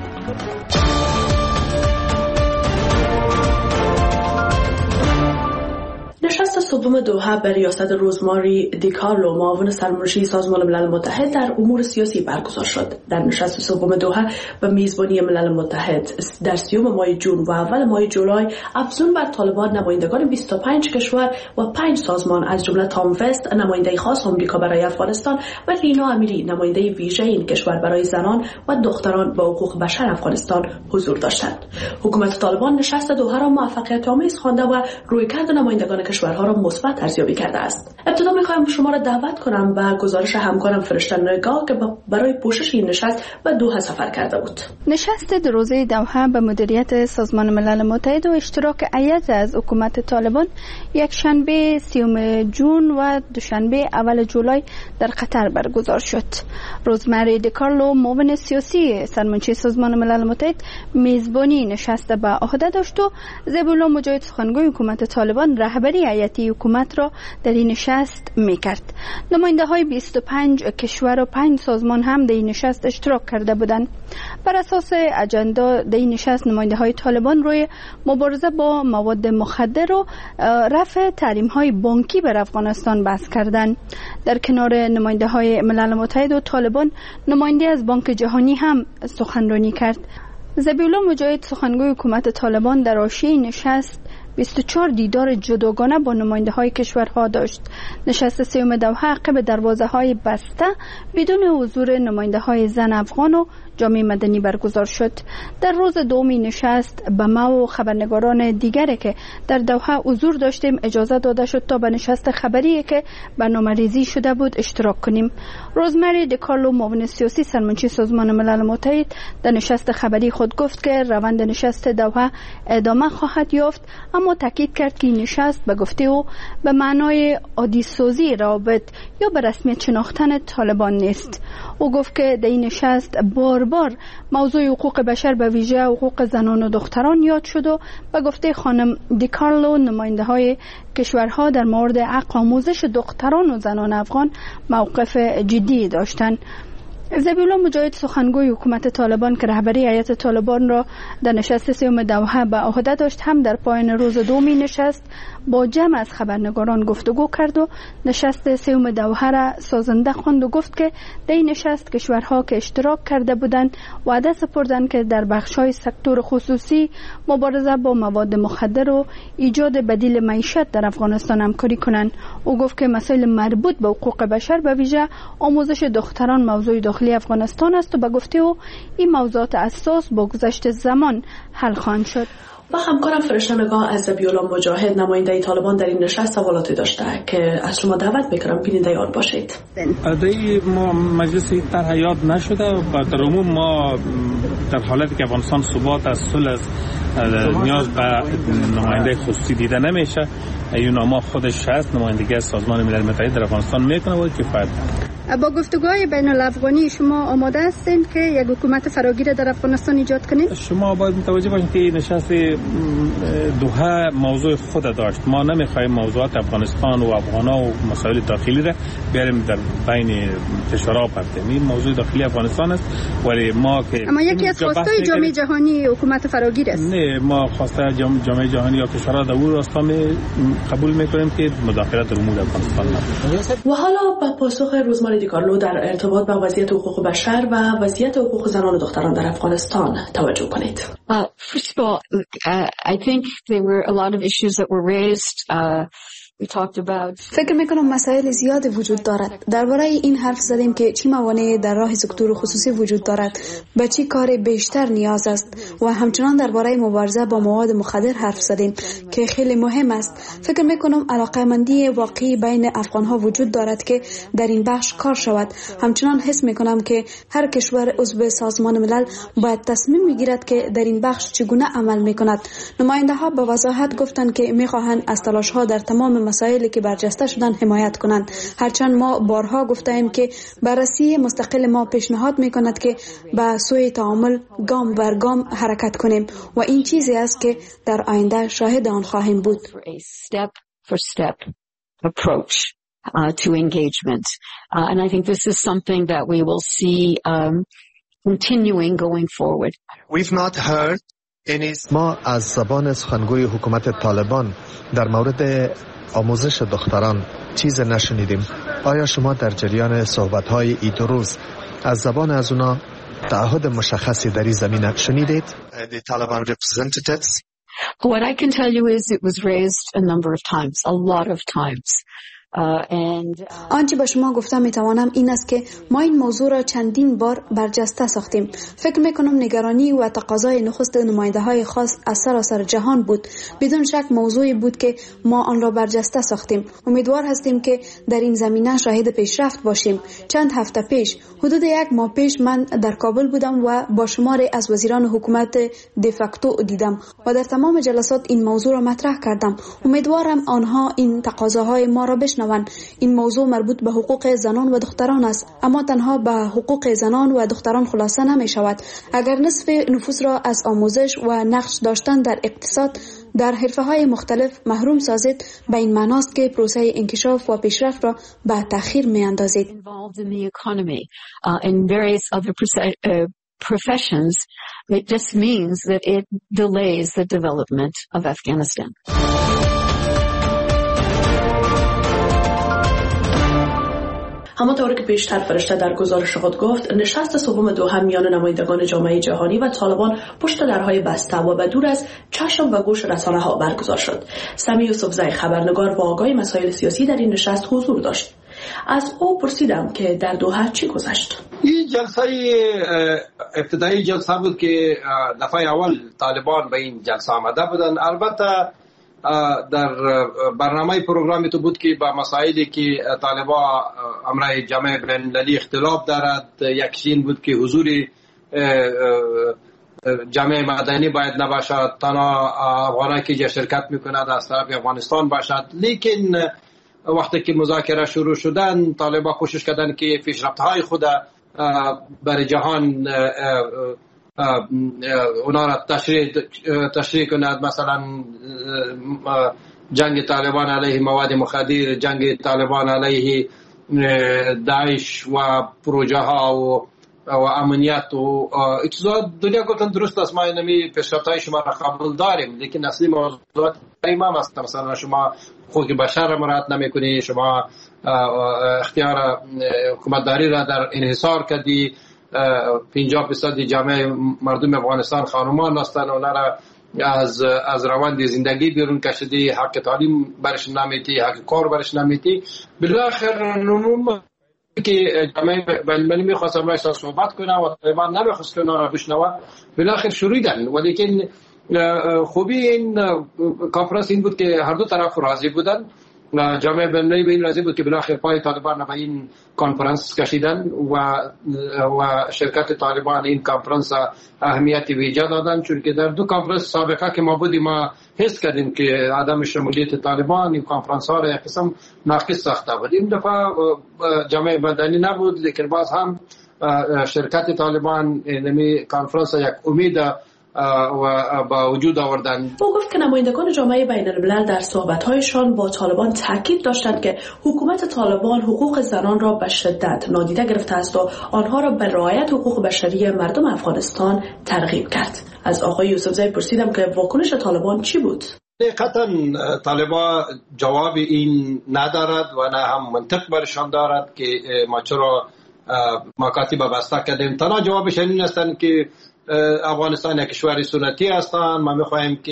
نشست سوم دوحه به ریاست روزماری دیکارلو، معاون سرمنشی سازمان ملل متحد در امور سیاسی برگزار شد. در نشست سوم دوحه به میزبانی ملل متحد در سیوم ماه جون و اول ماه جولای افزون بر طالبان نمایندگان بیست و پنج کشور و پنج سازمان از جمله تام وست نماینده خاص آمریکا برای افغانستان و لینا امیری نماینده ویژه این کشور برای زنان و دختران با حقوق بشر افغانستان حضور داشتند. حکومت طالبان نشست دوحه را موفقیت آمیز خوانده و رویکرد نمایندگان کشورها را مثبت ارزیابی کرده است. ابتدا می‌خواهم شما را دعوت کنم به گزارش همکارم فرشته نگاه که برای پوشش این نشست به دوحه سفر کرده بود.
نشست دو روزه دوحه به مدیریت سازمان ملل متحد و اشتراک هیئت از حکومت طالبان یک شنبه سیوم جون و دوشنبه اول جولای در قطر برگزار شد. روزمری دیکارلو، معاون سیاسی سرمنشی سازمان ملل متحد، میزبانی نشست به عهده داشت و زبیولا مجاهد، سخنگوی حکومت طالبان، رهبری هیئتی حکومت را در این نشست میکرد. نماینده های بیست و پنج کشور و پنج سازمان هم در این نشست اشتراک کرده بودند. بر اساس اجندا در این نشست نماینده های طالبان روی مبارزه با مواد مخدر و رفع تحریم های بانکی بر افغانستان بحث کردند. در کنار نماینده های ملل متحد و طالبان، نماینده از بانک جهانی هم سخنرانی کرد. زبیولا مجاهد، سخنگوی حکومت طالبان، در حاشیه نشست بیست و چهار دیدار جداگانه با نماینده های کشورها داشت. نشست سوم دوحه عقب دروازه های بسته بدون حضور نماینده های زن افغان و جامعه مدنی برگزار شد. در روز دومی نشست به ما و خبرنگاران دیگری که در دوحه حضور داشتیم اجازه داده شد تا به نشست خبری که برنامه‌ریزی شده بود اشتراک کنیم. روزمری دیکارلو، معاون سیاسی سرمنشی سازمان ملل متحد، در نشست خبری خود گفت که روند نشست دوحه ادامه خواهد یافت، اما تاکید کرد که این نشست به گفته او به معنای عادی سازی روابط یا به رسمیت شناختن طالبان نیست. او گفت که در این نشست بار بار موضوع حقوق بشر به ویژه حقوق زنان و دختران یاد شد و به گفته خانم دیکارلو نماینده های کشورها در مورد حق آموزش دختران و زنان افغان موقف جدی داشتند. زبیولا مجاهد، سخنگوی حکومت طالبان که رهبری هیئت طالبان را در نشست سوم دوحه به عهده داشت، هم در پایان روز دومی نشست با جمع از خبرنگاران گفتگو کرد و نشست سوم دوحه را سازنده خواند و گفت که در این نشست کشورها که اشتراک کرده بودند وعده سپردند که در بخش‌های سکتور خصوصی مبارزه با مواد مخدر و ایجاد بدیل معیشت در افغانستان همکاری کنند. او گفت که مسائل مربوط به حقوق بشر به ویژه آموزش دختران موضوع داخلی افغانستان است و به گفته او این موضوعات اساس با گذشت زمان حل خواهند شد.
و همکارم فرشته نگاه از زبیولا مجاهد، نماینده طالبان، در این نشست سوالاتی داشته که از شما دعوت میکنم بیننده آن باشید.
در ما مجلس طرح یاد نشده و در عموم ما در حالتی که افغانستان ثبات از صلح نیاز به نماینده خصوصی دیده نمیشه. اینا ما خودش هست نمایندگی از سازمان ملل متحد در افغانستان میکنه و کفایت.
با گفتگوهای بین الافغانی شما آماده هستین که یک حکومت فراگیر در افغانستان ایجاد کنید؟
شما باید متوجه باشید که نشست دوحه موضوع خود داشت. ما نمیخوایم موضوعات افغانستان و افغانا و مسائل داخلی را بیاریم در بین کشورها پرتیم. این موضوع داخلی افغانستان است ولی ما که
اما یکی از خواستای جامعه جهانی حکومت فراگیر است.
نه، ما خواسته جامعه جهانی یا کشورها در اون راستا قبول میکنیم که مداخلت در امور افغانستان نباشه.
و حالا با پاسخ روزمره دیکارلو در ارتباط با وضعیت حقوق بشر و وضعیت حقوق زنان و دختران در افغانستان توجه کنید.
Uh, first of all, uh, I think there were a lot of issues that were raised uh,
فکر میکنم مسائل زیاد وجود دارد. درباره این حرف زدیم که چی موانع در راه سکتور خصوصی وجود دارد، به چی کار بیشتر نیاز است و همچنان درباره مبارزه با مواد مخدر حرف زدیم که خیلی مهم است. فکر میکنم علاقه‌مندی واقعی بین افغانها وجود دارد که در این بخش کار شود. همچنان حس میکنم که هر کشور عضو سازمان ملل باید تصمیم بگیرد که در این بخش چگونه عمل میکند. نماینده ها به وضاحت گفتند که میخواهند از تلاش ها در تمام مسائلی که برجسته شدن حمایت کنند، هرچند ما بارها گفتیم که بررسی مستقل ما پیشنهاد میکند که به سوی تعامل گام بر گام حرکت کنیم و این چیزی است که در آینده شاهد آن خواهیم بود.
Uh, to engagement. Uh, and I think this is something that we will see um, continuing going forward.
We've not heard any... ما از زبان سخنگوی حکومت طالبان در مورد آموزش دختران چیز نشنیدیم. آیا شما در جریان صحبت‌های این دو روز از زبان از اونا تعهد مشخصی در این زمینه شنیدید؟ The Taliban representatives.
What I can tell you is it was raised a number of times, a lot of times. Uh, and, uh,
آنچه به شما گفتم میتوانم این است که ما این موضوع را چندین بار برجسته ساختیم. فکر میکنم نگرانی و تقاضای نخست نماینده های خاص از سراسر جهان بود. بدون شک موضوعی بود که ما آن را برجسته ساختیم. امیدوار هستیم که در این زمینه شاهد پیشرفت باشیم. چند هفته پیش، حدود یک ماه پیش، من در کابل بودم و با شماری از وزیران حکومت دفاکتو دیدم و در تمام جلسات این موضوع را مطرح کردم. امیدوارم آنها این تقاضاهای ما را بشنوند. این موضوع مربوط به حقوق زنان و دختران است، اما تنها به حقوق زنان و دختران خلاصه نمی شود. اگر نصف نفوس را از آموزش و نقش داشتن در اقتصاد در حرفه‌های مختلف محروم سازید، به این معناست که پروسه انکشاف و پیشرفت را به تأخیر می‌اندازید.
professions, it just means that it delays the development of Afghanistan.
همانطور که پیشتر فرشته در گزارش خود گفت، نشست سوم دوحه میان نمایندگان جامعه جهانی و طالبان پشت درهای بسته و به دور از چشم و گوش رسانه‌ها برگزار شد. سمی یوسفزئی خبرنگار و آگاه مسائل سیاسی در این نشست حضور داشت. از او پرسیدم که در دوحه چی گذشت.
این جلسه ابتدایی جلسه بود که دفعه اول طالبان به این جلسه آمده بودن. البته در برنامه پروگرامی تو بود که با مسائلی که طالبان امرای جامعه بین‌المللی اختلاف دارد، یکیش این بود که حضور جامعه مدنی باید نباشد، تنها افغانایی که شرکت میکند از طرف افغانستان باشد. لیکن وقتی که مذاکره شروع شدن، طالبان کوشش کردن که پیشرفت‌های خود برای جهان اونا را تشریح تشریح کند. مثلا جنگ طالبان علیه مواد مخدر، جنگ طالبان علیه داعش و پروژه ها و و امنیت و اقتصاد. دنیا گفتن درست است، ما اینمی پیشرفت‌های شما را قبول داریم، لیکن اصلی موضوعات امام است. مثلا شما حقوق بشر را مراعات نمی‌کنی، شما اختیار حکومتداری را در انحصار کردی، پنجاه درصد جامعه مردم افغانستان خانمان هستند، اونا را از از روند زندگی بیرون کشیدی، حق تعلیم برش نمیدی، حق کار برش نمیدی. بالاخره نموم که جامعه بین‌المللی می‌خواست امروز صحبت کنه و طالبان نمی‌خواست که اونا را بشنوه. بالاخره شروعیدن، ولیکن خوبی این کنفرانس این بود که هر دو طرف راضی بودن. جامعه بین‌المللی به این راضی بود که بالاخره پای طالبان به این کنفرانس کشیدن و و شرکت طالبان این کنفرانس اهمیت ویژه دادن، چون که در دو کنفرانس سابقه که ما بودیم ما حس کردیم که عدم شمولیت طالبان این کنفرانس ها را یک قسم ناقص ساخته بود. این دفعه جامعه مدنی نبود، لیکن باز هم شرکت طالبان نمی کنفرانس یک امید و با وجود آوردن.
او گفت که نمایندگان جامعه بین‌الملل در صحبت‌هایشان با طالبان تاکید داشتند که حکومت طالبان حقوق زنان را به شدت نادیده گرفته است و آنها را به رعایت حقوق بشری مردم افغانستان ترغیب کرد. از آقای یوسفزئی پرسیدم که واکنش طالبان چی بود؟
حقیقتا طالبان جواب این ندارد و نه هم منطق برشان دارد که ما چرا مکاتب بسته کردیم. تنها جوابش این است که افغانستان یک کشور سنتی هستند، ما میخواهیم که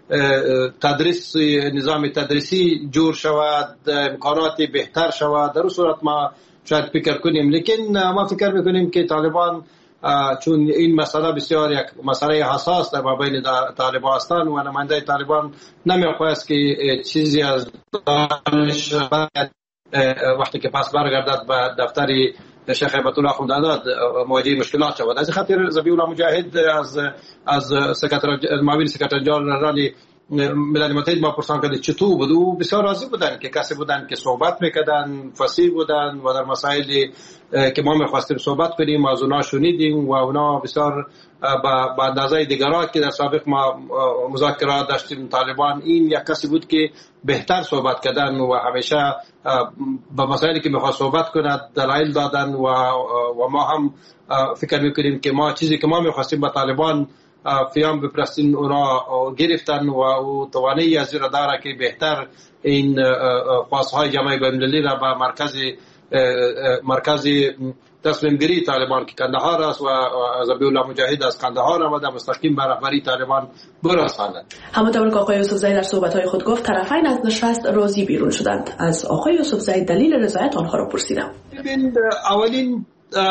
تدریس نظام تدریسی جور شود، امکانات بهتر شود، در اون صورت ما شاید فکر کنیم. لیکن ما فکر میکنیم که طالبان چون این مسئله بسیار یک مسئله حساس در مابین طالبان هستند و نماینده طالبان نمیخواست که چیزی از دانش وقتی که پس برگردد به دفتر شیخ هیبت الله خوانداداد مواجه مشکلات شود. از خاطر ذبیح الله مجاهد از از سکرتر معاون سکرتر جنرال ملل متحد ما پرسان کرد چطور بود، و بسیار راضی بودن که کسی بودن که صحبت میکردن، فصیح بودن و در مسائلی که ما میخواستیم صحبت کنیم از اونا شنیدیم و اونا بسیار با اندازه دیگران که در سابق ما مذاکرات داشتیم طالبان، این یک کسی بود که بهتر صحبت کردن و همیشه با مسائلی که میخواست صحبت کند دلایل دادن و و ما هم فکر میکنیم که ما چیزی که ما میخواستیم با طالبان فیام بپرستین اونا گرفتن و او توانایی از را داره که بهتر این خواستهای جامعه بین‌المللی را به مرکز مرکز تصمیم گیری طالبان که کندهار است و ذبیح الله مجاهد از کندهار آمده مستقیم به رهبری طالبان برساند.
همانطور که آقای یوسفزئی در صحبت‌های خود گفت طرفین از نشست راضی بیرون شدند. از آقای یوسفزئی دلیل رضایت آنها را پرسیدم.
اولین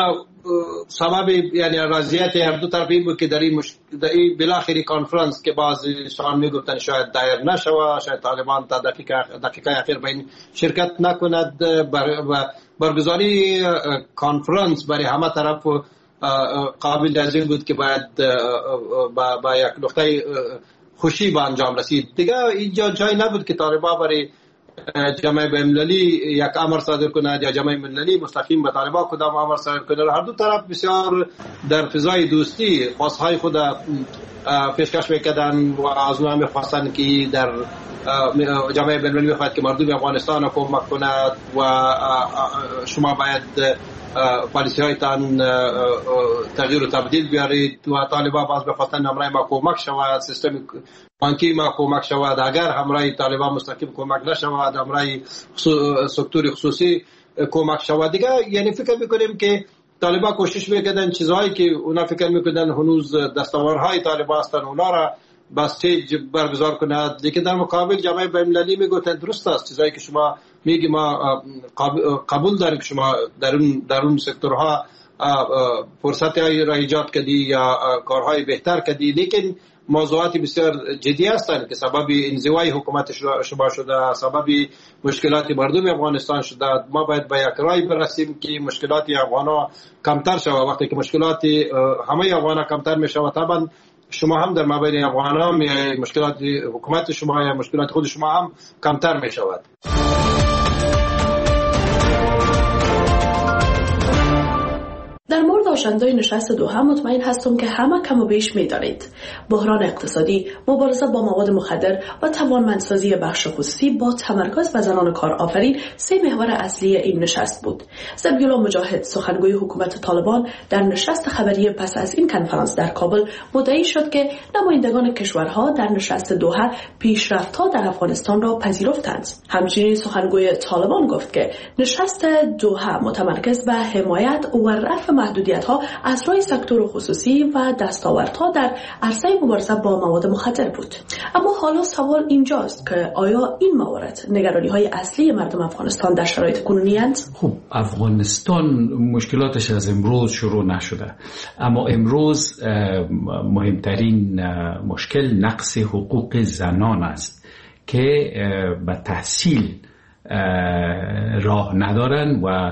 سبب یعنی راضیت هر دو طرف این بود که در این مش... بالاخره کانفرانس که بعضی سوال میگفتن شاید دایر نشود، شاید طالبان تا دقیقه دقیقه اخیر به این شرکت نکند، بر... برگزاری کانفرانس برای همه طرف قابل از این بود که باید با, با یک نقطه خوشی به انجام رسید. دیگه اینجا جای نبود که طالبان برای جامعه بین‌المللی یک امر صادر کند یا جامعه بین‌المللی مستقیم به طالبان کدام امر صادر کند. هر دو طرف بسیار در فضای دوستی خواستهای خود پیشکش میکردن و از اونها میخواستن که در جامعه بین‌المللی میخواهد که مردم افغانستان کمک کند و شما باید پالیسی هایتان تغییر و تبدیل بیارید و طالبان باز بخواستن همراه ما کمک شود، سیستم بانکی ما کمک شود، اگر همراه طالبان مستقیم کمک نشود همراه سکتور خصوصی کمک شود. دیگه یعنی فکر میکنیم که طالبان کوشش میکردن چیزهایی که اونا فکر میکردن هنوز دستاوردهای طالبان هستن اونا را با استیج برگزار کند، لیکن در مقابل جامعه بین‌المللی میگوتن درست است چیزایی که شما میگی ما قبول داریم که شما در اون در اون سکتورها فرصت‌های را ایجاد کردی یا کارهای بهتر کردی، لیکن موضوعاتی بسیار جدی هستند که سبب انزوای حکومت شما شده، سبب مشکلات مردم افغانستان شده. ما باید به یک رای برسیم که مشکلات افغانا کمتر شود. وقتی که مشکلات همه افغانا کمتر میشه طبعا شما هم در مابین افغانا مشکلات حکومت شما یا مشکلات خود شما هم کمتر می شود.
در مورد آشندای نشست دوحه مطمئن هستم که همه کم و بیش می‌دانید. بحران اقتصادی، مبارزه با مواد مخدر و توانمندسازی بخش خصوصی با تمرکز بر زنان کارآفرین سه محور اصلی این نشست بود. ذبیح الله مجاهد سخنگوی حکومت طالبان در نشست خبری پس از این کنفرانس در کابل مدعی شد که نمایندگان کشورها در نشست دوحه پیشرفت‌ها در افغانستان را پذیرفتند. همچنین سخنگوی طالبان گفت که نشست دوحه متمرکز بر حمایت و رفع محدودیت‌ها از راه سکتور خصوصی و دستاوردها در عرصه مبارزه با مواد مخدر بود. اما حالا سوال اینجاست که آیا این موارد نگرانی‌های اصلی مردم افغانستان در شرایط کنونی اند؟
خب افغانستان مشکلاتش از امروز شروع نشده، اما امروز مهمترین مشکل نقص حقوق زنان است که به تحصیل راه ندارن و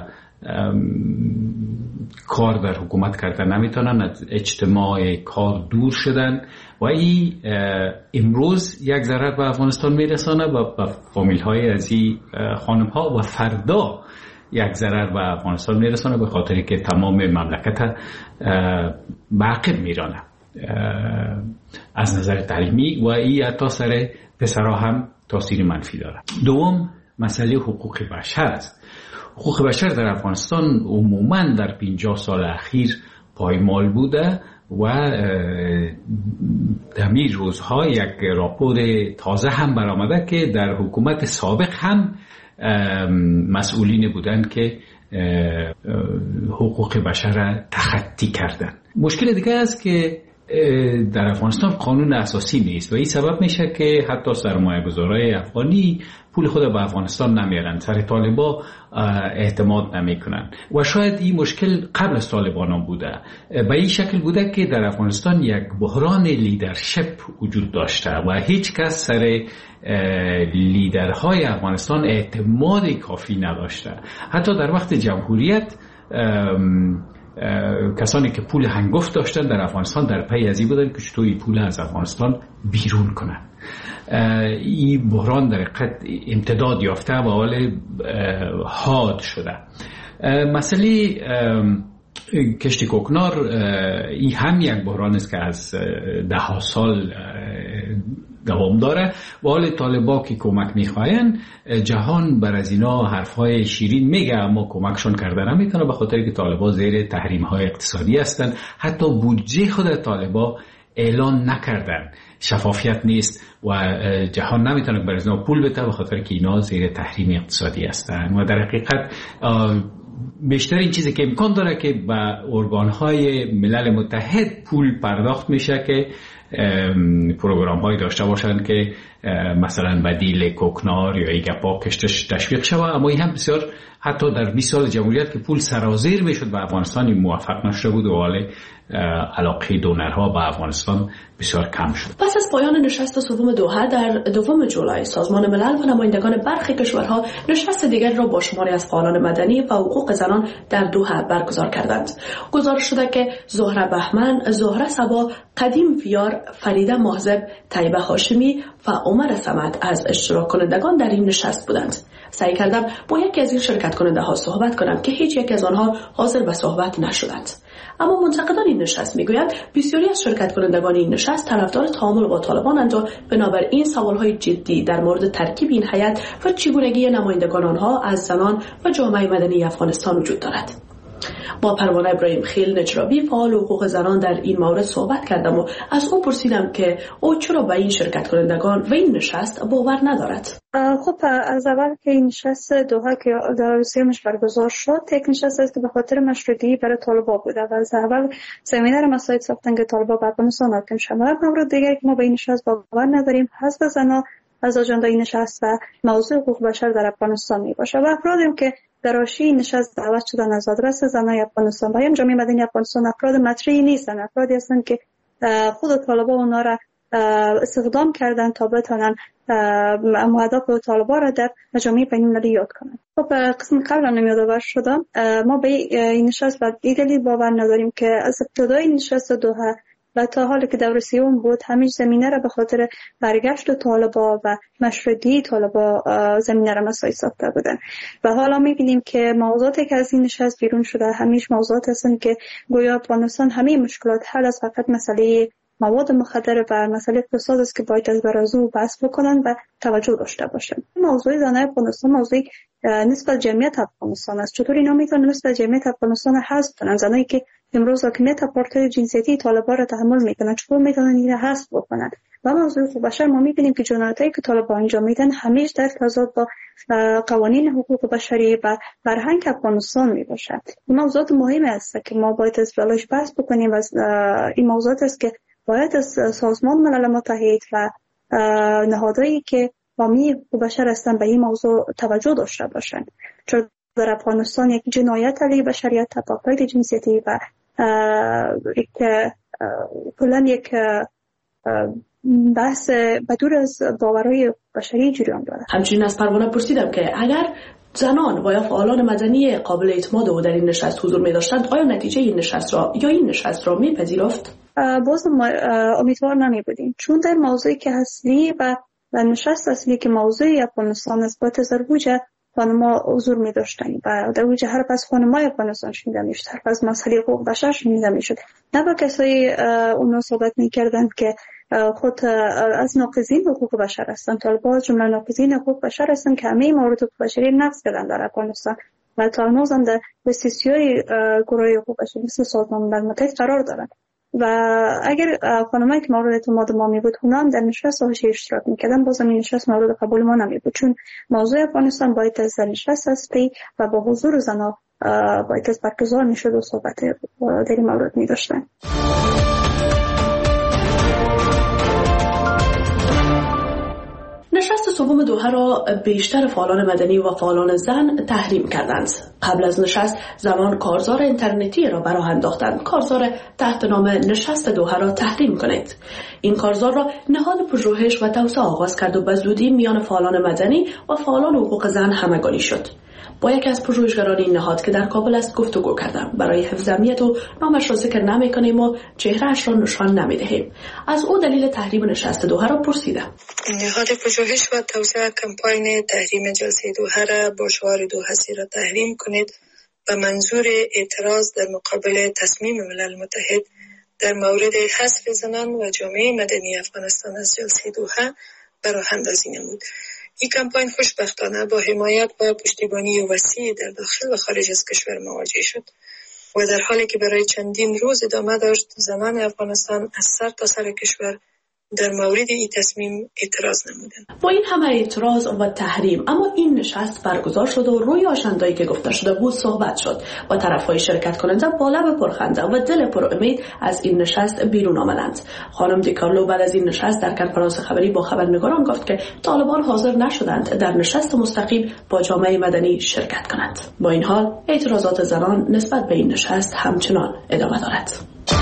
کار در حکومت کردن نمیتونن، از اجتماع کار دور شدن و این امروز یک ضرر به افغانستان میرسانه و به فامیل های از این خانم ها و فردا یک ضرر به افغانستان میرسانه به خاطر که تمام مملکت معقب میرانه از نظر تعلیمی و این حتی سر پسرها هم تاثیر منفی داره. دوم مسئله حقوق بشر است. حقوق بشر در افغانستان عموماً در پنجاه سال اخیر پایمال بوده و در این روزها یک راپور تازه هم برآمده که در حکومت سابق هم مسئولین بودند که حقوق بشر را تخطی کردند. مشکل دیگه است که در افغانستان قانون اساسی نیست و این سبب میشه که حتی سرمایه گذارای افغانی پول خود به افغانستان نمیارن، سر طالبا اعتماد نمیکنن و شاید این مشکل قبل از طالبان هم بوده، به این شکل بوده که در افغانستان یک بحران لیدرشپ وجود داشته و هیچ کس سر لیدرهای افغانستان اعتماد کافی نداشته. حتی در وقت جمهوریت کسانی که پول هنگفت داشتن در افغانستان در پی از این بودن که چطور این پول از افغانستان بیرون کنن. این بحران در حقیقت امتداد یافته و حال حاد شده. مسئله کشت کوکنار این هم یک بحران است که از ده ها سال دوام داره و حال طالبا که کمک میخواین جهان بر از اینا حرفهای شیرین میگه اما کمکشون کرده نمیتونه، به خاطر که طالبا زیر تحریم های اقتصادی هستن. حتی بودجه خود طالبا اعلان نکردن، شفافیت نیست و جهان نمیتونه بر از اینا پول بده به خاطر که اینا زیر تحریم اقتصادی هستن و در حقیقت بیشتر این چیزی که امکان داره که به ارگانهای ملل متحد پول پرداخت میشه که پروگرام هایی داشته باشند که مثلا بدیل کوکنار یا ایگپا کشتش تشویق شود، اما این هم بسیار حتی در بیست سال جمهوریت که پول سرازیر میشد به افغانستان موفق نشده بود و حال علاقه دونرها به افغانستان بسیار کم شد.
پس از پایان نشست سوم دوحه در دوم جولای سازمان ملل و نمایندگان برخی کشورها نشست دیگر را با شماری از فعالان مدنی و حقوق زنان در دوحه برگزار کردند. گزارش شده که زهره بهمن، زهره صبا، قدیم ویار، فریده ماهزب، طیبه هاشمی و عمر صمد از اشتراک کنندگان در این نشست بودند. سعی کردم با یکی از این شرکت کننده ها صحبت کنم که هیچ یک از آنها حاضر به صحبت نشدند. اما منتقدان این نشست میگویند بسیاری از شرکت کنندگان این نشست طرفدار تعامل با طالبانند و بنابراین سوالهای جدی در مورد ترکیب این هیئت و چگونگی نمایندگان آنها از زنان و جامعه مدنی افغانستان وجود دارد. با پروانه ابراهیم خیل نجرابی فعال حقوق زنان در این مورد صحبت کردم و از او پرسیدم که او چرا به این شرکت کنندگان و این نشست باور ندارد.
خب از اول که این نشست دوحه که در روسیه‌مش برگزار شد، یک نشست است که به خاطر مشروطیت برای طالبان بوده و از اول زمینه را مساعد ساختن که طالبان به افغانستان حاکم شوند. مورد دیگری که ما به این نشست باور نداریم حذف زنان از آژانده این نشست و موضوع حقوق بشر در افغانستان می باشه و افرادی که در حاشیه این نشست دعوت شدن از آدرس زنان افغانستان و جامعه مدنی افغانستان افراد مطرحی نیستن، افرادی هستند که خود طالبان اونا را استخدام کردن تا بتونن اهداف طالبان را در جامعه بین‌المللی یاد کنند. خب قسم قبلا نمیادآور شدم، ما به این نشست و دیگری باور نداریم که از ابتدای نشست دوحه و تا حالی که دور سیوم بود همیشه زمینه را به خاطر برگشت طالبان و مشروطیت طالبان زمینه را مساعد ساخته بودن و حالا می‌بینیم که موضوعاتی که از این نشست بیرون شده همیشه موضوعات هستند که گویا افغانستان همه مشکلات حل از فقط مسئله مواد مخدر و مسئله اقتصاد است که باید از برازو بحث بکنن و توجه داشته باشن. موضوع زنان افغانستان موضوع نسبت جمعیت افغانستان است. چطور اینا میتونن نسبت جمعیت افغانستان حذف کنن؟ زنایی که امروز حاکمیت آپارتاید جنسیتی طالبان را تحمل میکنن چطور میتونن این را حذف بکنن؟ و موضوع حقوق بشر ما میبینیم که جنایتایی که طالبان انجام میدن همیشه در تضاد با قوانین حقوق بشری و فرهنگ افغانستان میباشد. این موضوعات مهمی است که ما باید از بلاش بحث بکنیم و این موضوعات است که باید از سازمان ملل متحد و نهادهایی که حامی حقوق بشر هستند به این موضوع توجه داشته باشند، چون در افغانستان یک جنایت علیه بشریت، آپارتاید جنسیتی و یک کلا یک بحث بدور از باورهای بشری جریان دارد.
همچنین از پروانه پرسیدم که اگر زنان و یا فعالان مدنی قابل اعتماد او در این نشست حضور می داشتند آیا نتیجه این نشست را یا این نشست را می پذیرفت؟
باز ما امیدوار نمی بودیم، چون در موضوعی که اصلی و در نشست اصلی که موضوع افغانستان است با تزربوج خانما حضور می داشتن و در وجه حرف از خانمای افغانستان شنیده می شد، حرف از مسئله حقوق بشر شنیده می شد، نه با کسایی اونا صحبت می کردند که خود از ناقضین حقوق بشر هستند. طالبان جمله ناقضین حقوق بشر هستند که همه موارد حقوق بشری نقض کردن در افغانستان و تا هنوز هم در بسیاری گروه حقوق بشری مثل سازمان ملل متحد قرار دارند و اگر خانمایی که مورد اعتماد ما می بود اونا هم در نشست حاشیه اشتراک میکردن باز این نشست مورد قبول ما نمی بود، چون موضوع افغانستان باید از نشست هستی و با حضور زنها باید از برگزار میشد و صحبت در این مورد می داشتن.
سوم دوحه را بیشتر فعالان مدنی و فعالان زن تحریم کردند. قبل از نشست زنان کارزار اینترنتی را به راه انداختند. کارزار تحت نام نشست دوحه را تحریم کنید. این کارزار را نهاد پژوهش و توسعه آغاز کرد و به زودی میان فعالان مدنی و فعالان حقوق زن همگانی شد. با یکی از پژوهشگران این نهاد که در کابل است گفتگو کردم. برای حفظ امنیت و نامش را ذکر نمی‌کنیم و چهره‌اش را نشان نمی‌دهیم. از او دلیل تحریم نشست دوحه را پرسیدم.
نهاد پژوهش و توسعه کمپاین تحریم جلسه دوحه را با شعار دوحه را تحریم کنید و منظور اعتراض در مقابل تصمیم ملل متحد در مورد حذف زنان و جامعه مدنی افغانستان از جلسه دوحه برای اندازی نمود. این کمپاین خوشبختانه با حمایت و پشتیبانی وسیع در داخل و خارج از کشور مواجه شد و در حالی که برای چندین روز ادامه داشت، زنان افغانستان از سر تا سر کشور در مورد این تصمیم اعتراض نمودند.
با این همه اعتراض و تحریم اما این نشست برگزار شد و روی آژنده‌ای که گفته شده بود صحبت شد و طرف‌های شرکت کننده با لب پرخنده و دل پر امید از این نشست بیرون آمدند. خانم دیکارلو بعد از این نشست در کنفرانس خبری با خبرنگاران گفت که طالبان حاضر نشدند در نشست مستقیم با جامعه مدنی شرکت کنند. با این حال اعتراضات زنان نسبت به این نشست همچنان ادامه دارد.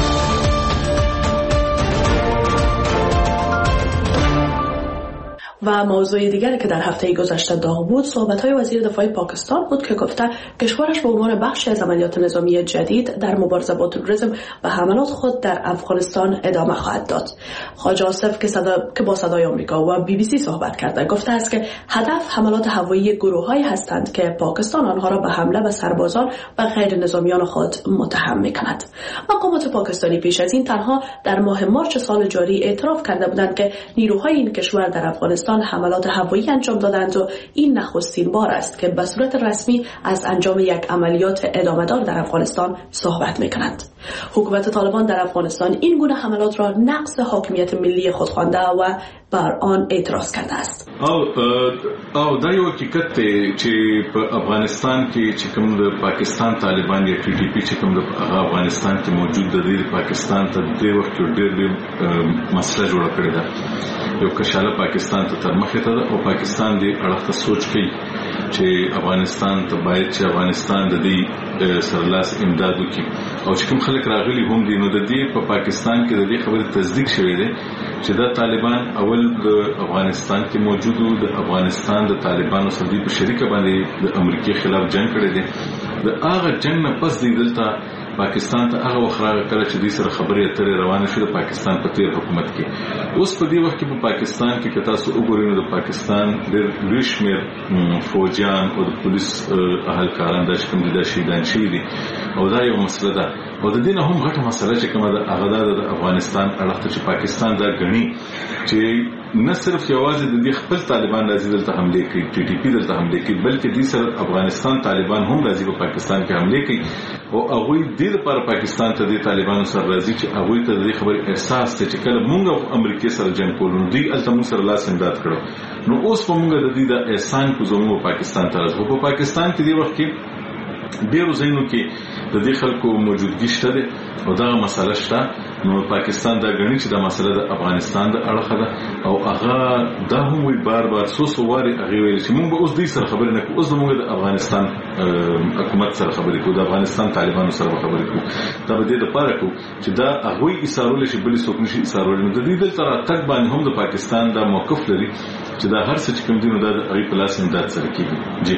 و موضوع دیگری که در هفته گذشته داغ بود صحبت‌های وزیر دفاع پاکستان بود که گفته کشورش به عنوان بخشی از عملیات نظامی جدید در مبارزه با تروریسم و حملات خود در افغانستان ادامه خواهد داد. خواجه آصف که, صدا... که با صدای آمریکا و بی بی سی صحبت کرده گفته است که هدف حملات هوایی گروه‌هایی هستند که پاکستان آنها را به حمله به سربازان و غیر نظامیان خود متهم می‌کند. مقامات پاکستانی پیش از این تنها در ماه مارس سال جاری اعتراف کرده بودند که نیروهای این کشور در افغانستان حملات هوایی انجام دادند و این نخستین بار است که به صورت رسمی از انجام یک عملیات ادامه‌دار در افغانستان صحبت می‌کنند. حکومت طالبان در افغانستان این گونه حملات را نقض حاکمیت ملی خود خوانده و بر آن اعتراض کرده است.
او او دا یو حقیقت دی چې په افغانستان کې چې کوم د پاکستان طالبان یا ټي ټي پی چې کوم د افغانستان کې موجود دی پاکستان ته د وخت ډېر ډېر مسله جوړه کړې ده. یو کشاله پاکستان ته تر مخه ته او پاکستان دی اړه سوچ کوي چې افغانستان ته باید چې افغانستان د دې سرلاس امداد وکړي او چې کوم خلک راغلي هم دي نو د دې په پاکستان کې د دې خبرې تصدیق شوې ده چې دا طالبان اول د افغانستان کې موجودو د افغانستان د طالبانو سره په شریکه باندې د امریکای خلاف جنگ کړی دی. د هغه جنگ نه پس دی دلته پاکستان ته هغه وخراغه کړه چې د سره خبرې اترې روانه شوه د پاکستان په تیر حکومت کې. اوس په دې وخت کې په پاکستان کې که تاسو وګورئ د پاکستان د لوی شمېر فوجیان او د پولیس اهلکاران د شکم دي شهیدان شوي دي او دا یو مسله ده او د دې نه هم غټه مسله چې کومه ده هغه د افغانستان اړخ ته چې پاکستان دا غني چې نه صرف یوازې د دې خپل طالبان راځي دلته حمله کوي ټي ټي پی دلته حمله کوي بلکې د سره افغانستان طالبان هم راځي په پاکستان کې حمله کوي او هغه د دې لپاره پاکستان ته د طالبانو سره راځي چې هغه ته د خبر احساس ته چې کله موږ امریکای سره جنگ کوو دوی الته موږ سره لاس امداد کړو نو اوس په موږ د دې د احسان کو زموږ پاکستان ته راځو په پاکستان کې د وخت کې ډیرو ځایونو کې د دې خلکو موجودګي شته ده او دا مسله شته نو پاکستان دا غني چې دا مسله د افغانستان د اړخه ده او هغه دا هم وی بار بار سو سو واري هغه ویل چې موږ به اوس دې سره خبرې نه کوو اوس موږ د افغانستان حکومت سره خبرې کوو د افغانستان طالبانو سره خبرې کوو دا به دې لپاره کوو چې دا هغه ایثارول شي بل څوک نشي ایثارول نو د دې دلته تک باندې هم د پاکستان دا موقف لري چې دا هر څه چې کوم دي نو دا د ای پلاس امداد سره کیږي. جی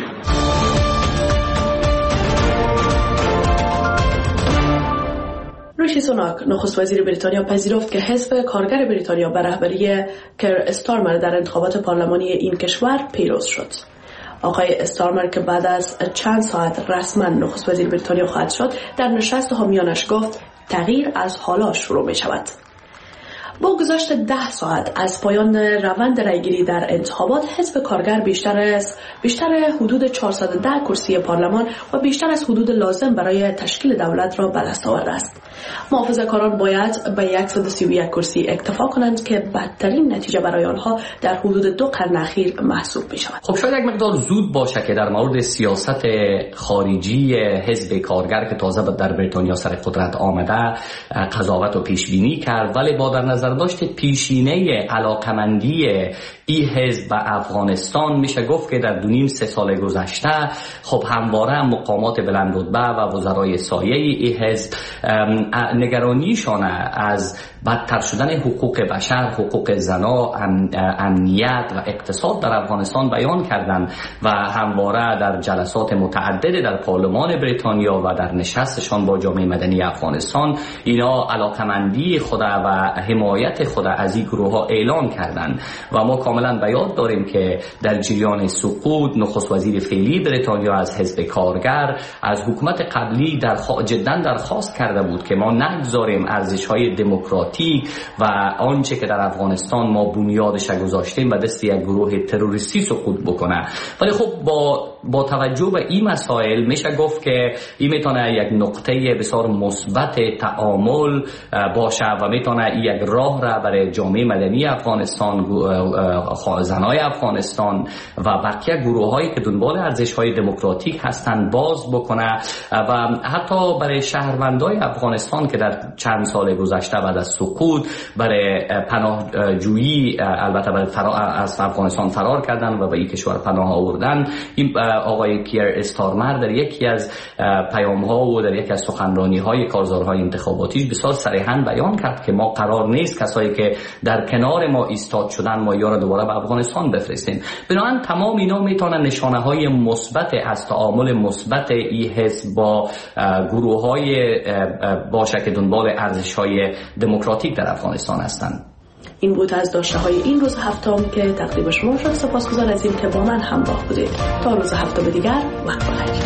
ریشی سوناک نخست وزیر بریتانیا پذیرفت که حزب کارگر بریتانیا به رهبری کر استارمر در انتخابات پارلمانی این کشور پیروز شد. آقای استارمر که بعد از چند ساعت رسما نخست وزیر بریتانیا خواهد شد در نشست حامیانش گفت تغییر از حالا شروع می شود. با گذشت ده ساعت از پایان روند رایگیری در انتخابات حزب کارگر بیشتر از بیشتر حدود چهارصد و ده کرسی پارلمان و بیشتر از حدود لازم برای تشکیل دولت را به دست آورده است. محافظه‌کاران باید به صد و سی و یک کرسی اکتفا کنند که بدترین نتیجه برای آنها در حدود دو قرن اخیر محسوب می شود.
خب شاید یک مقدار زود باشه که در مورد سیاست خارجی حزب کارگر که تازه در بریتانیا سر قدرت آمده قضاوت و پیش بینی کرد، ولی با در نظر داشت پیشینه علاقمندی این حزب و افغانستان میشه گفت که در دو نیم سه سال گذشته خب همواره مقامات بلند رتبه و وزرای سایه این حزب نگرانیشان از بدتر شدن حقوق بشر، حقوق زنا، امنیت و اقتصاد در افغانستان بیان کردند و همواره در جلسات متعدد در پارلمان بریتانیا و در نشستشان با جامعه مدنی افغانستان اینا علاقمندی خود و حمایت خود از این گروه ها اعلان کردند و ما کاملا به یاد داریم که در جریان سقوط نخست وزیر فعلی بریتانیا از حزب کارگر از حکومت قبلی در خوا... جدا درخواست کرده بود که ما نگذاریم ارزش‌های دموکراتیک و آنچه که در افغانستان ما بنیادش گذاشتیم و دست یک گروه تروریستی سقوط بکنه. ولی خب با با توجه به این مسائل میشه گفت که این میتونه یک نقطه بسیار مثبت تعامل باشه و میتونه یک راه را برای جامعه مدنی افغانستان، زنای افغانستان و بقیه گروه‌هایی که دنبال ارزش‌های دموکراتیک هستند باز بکنه و حتی برای شهروندای افغانستان که در چند سال گذشته بعد از سقوط برای پناهجویی البته برای از افغانستان فرار کردن و به این کشور پناه آوردن. این آقای کیر استارمر در یکی از پیام‌ها و در یکی از سخنرانی‌های کارزارهای انتخاباتی بسیار صریحاً بیان کرد که ما قرار نیست کسایی که در کنار ما ایستاد شدن ما یا را دوباره به افغانستان بفرستیم. بنابراین تمام اینا میتونن نشانه‌های مثبت از تعامل مثبت این حزب با گروه‌های باشه که دنبال ارزش‌های دموکراتیک در افغانستان هستند.
این بود از داشته های این روز هفتم که تقدیم شما شد. سپاسگزار از این که با من همراه بودید. تا روز هفتم دیگر وقت بخیر.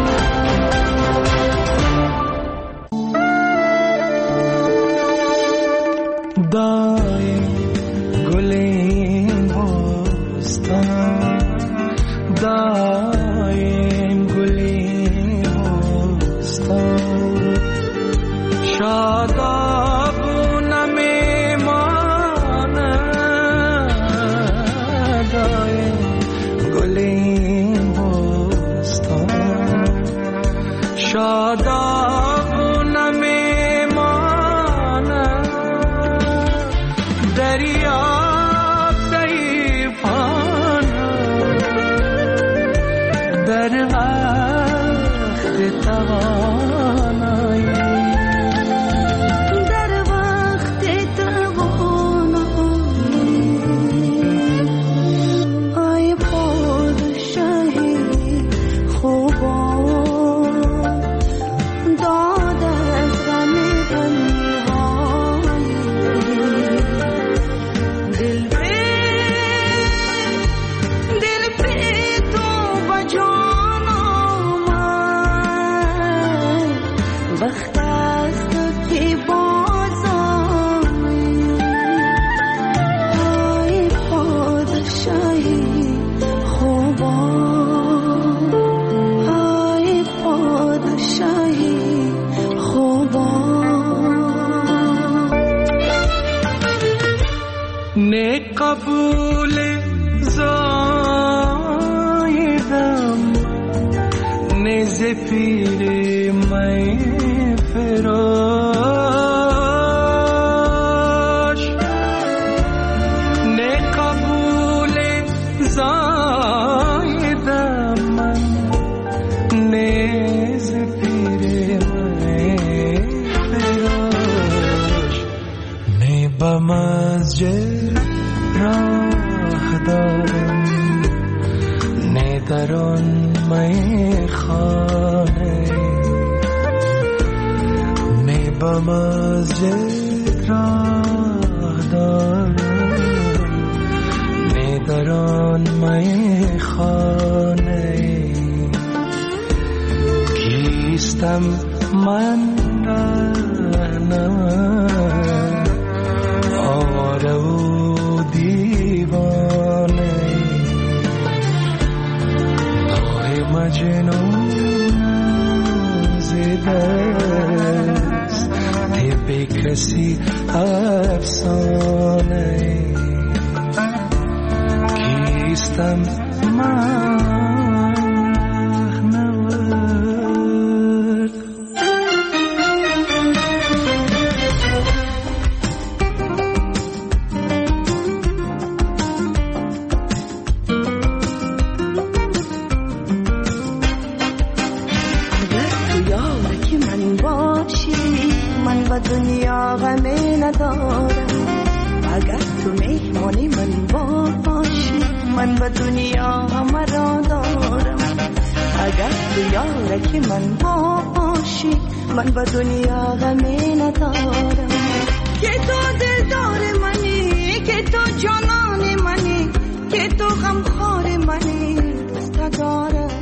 دای گلین بستان دایم گلین بستان شادابونه میمانه دایم گلین بستان شادابونه میمانه دریاب ضعیفانه در وقت توانایی در وقت توانایی آی پادشاهی خوبان داد از غم تنهایی دل به دل به تو و جان آمد وقت است که باز آیی آی پادشاهی خوبان آی پادشاهی خوبان نه قبول زایدم نه زفیر می فراش نه قبول زایدم نه زفیر می فراش نه به مسجد راه دارم نه در آن میخانه نه به مسجد راه دارم نه در آن میخانه کیستم من رهنمون آواره و دیوانه آه مجنون زدست به کسی افسانه کیستم من و دنیا غمی ندارم. اگر تو مهمانی من باشی من و دنیا همه را دارم. اگر تو یارکی من باشی من و دنیا غمی ندارم. که تو دلدار منی، که تو جانان منی، که تو غمخوار منی، دوست دارم.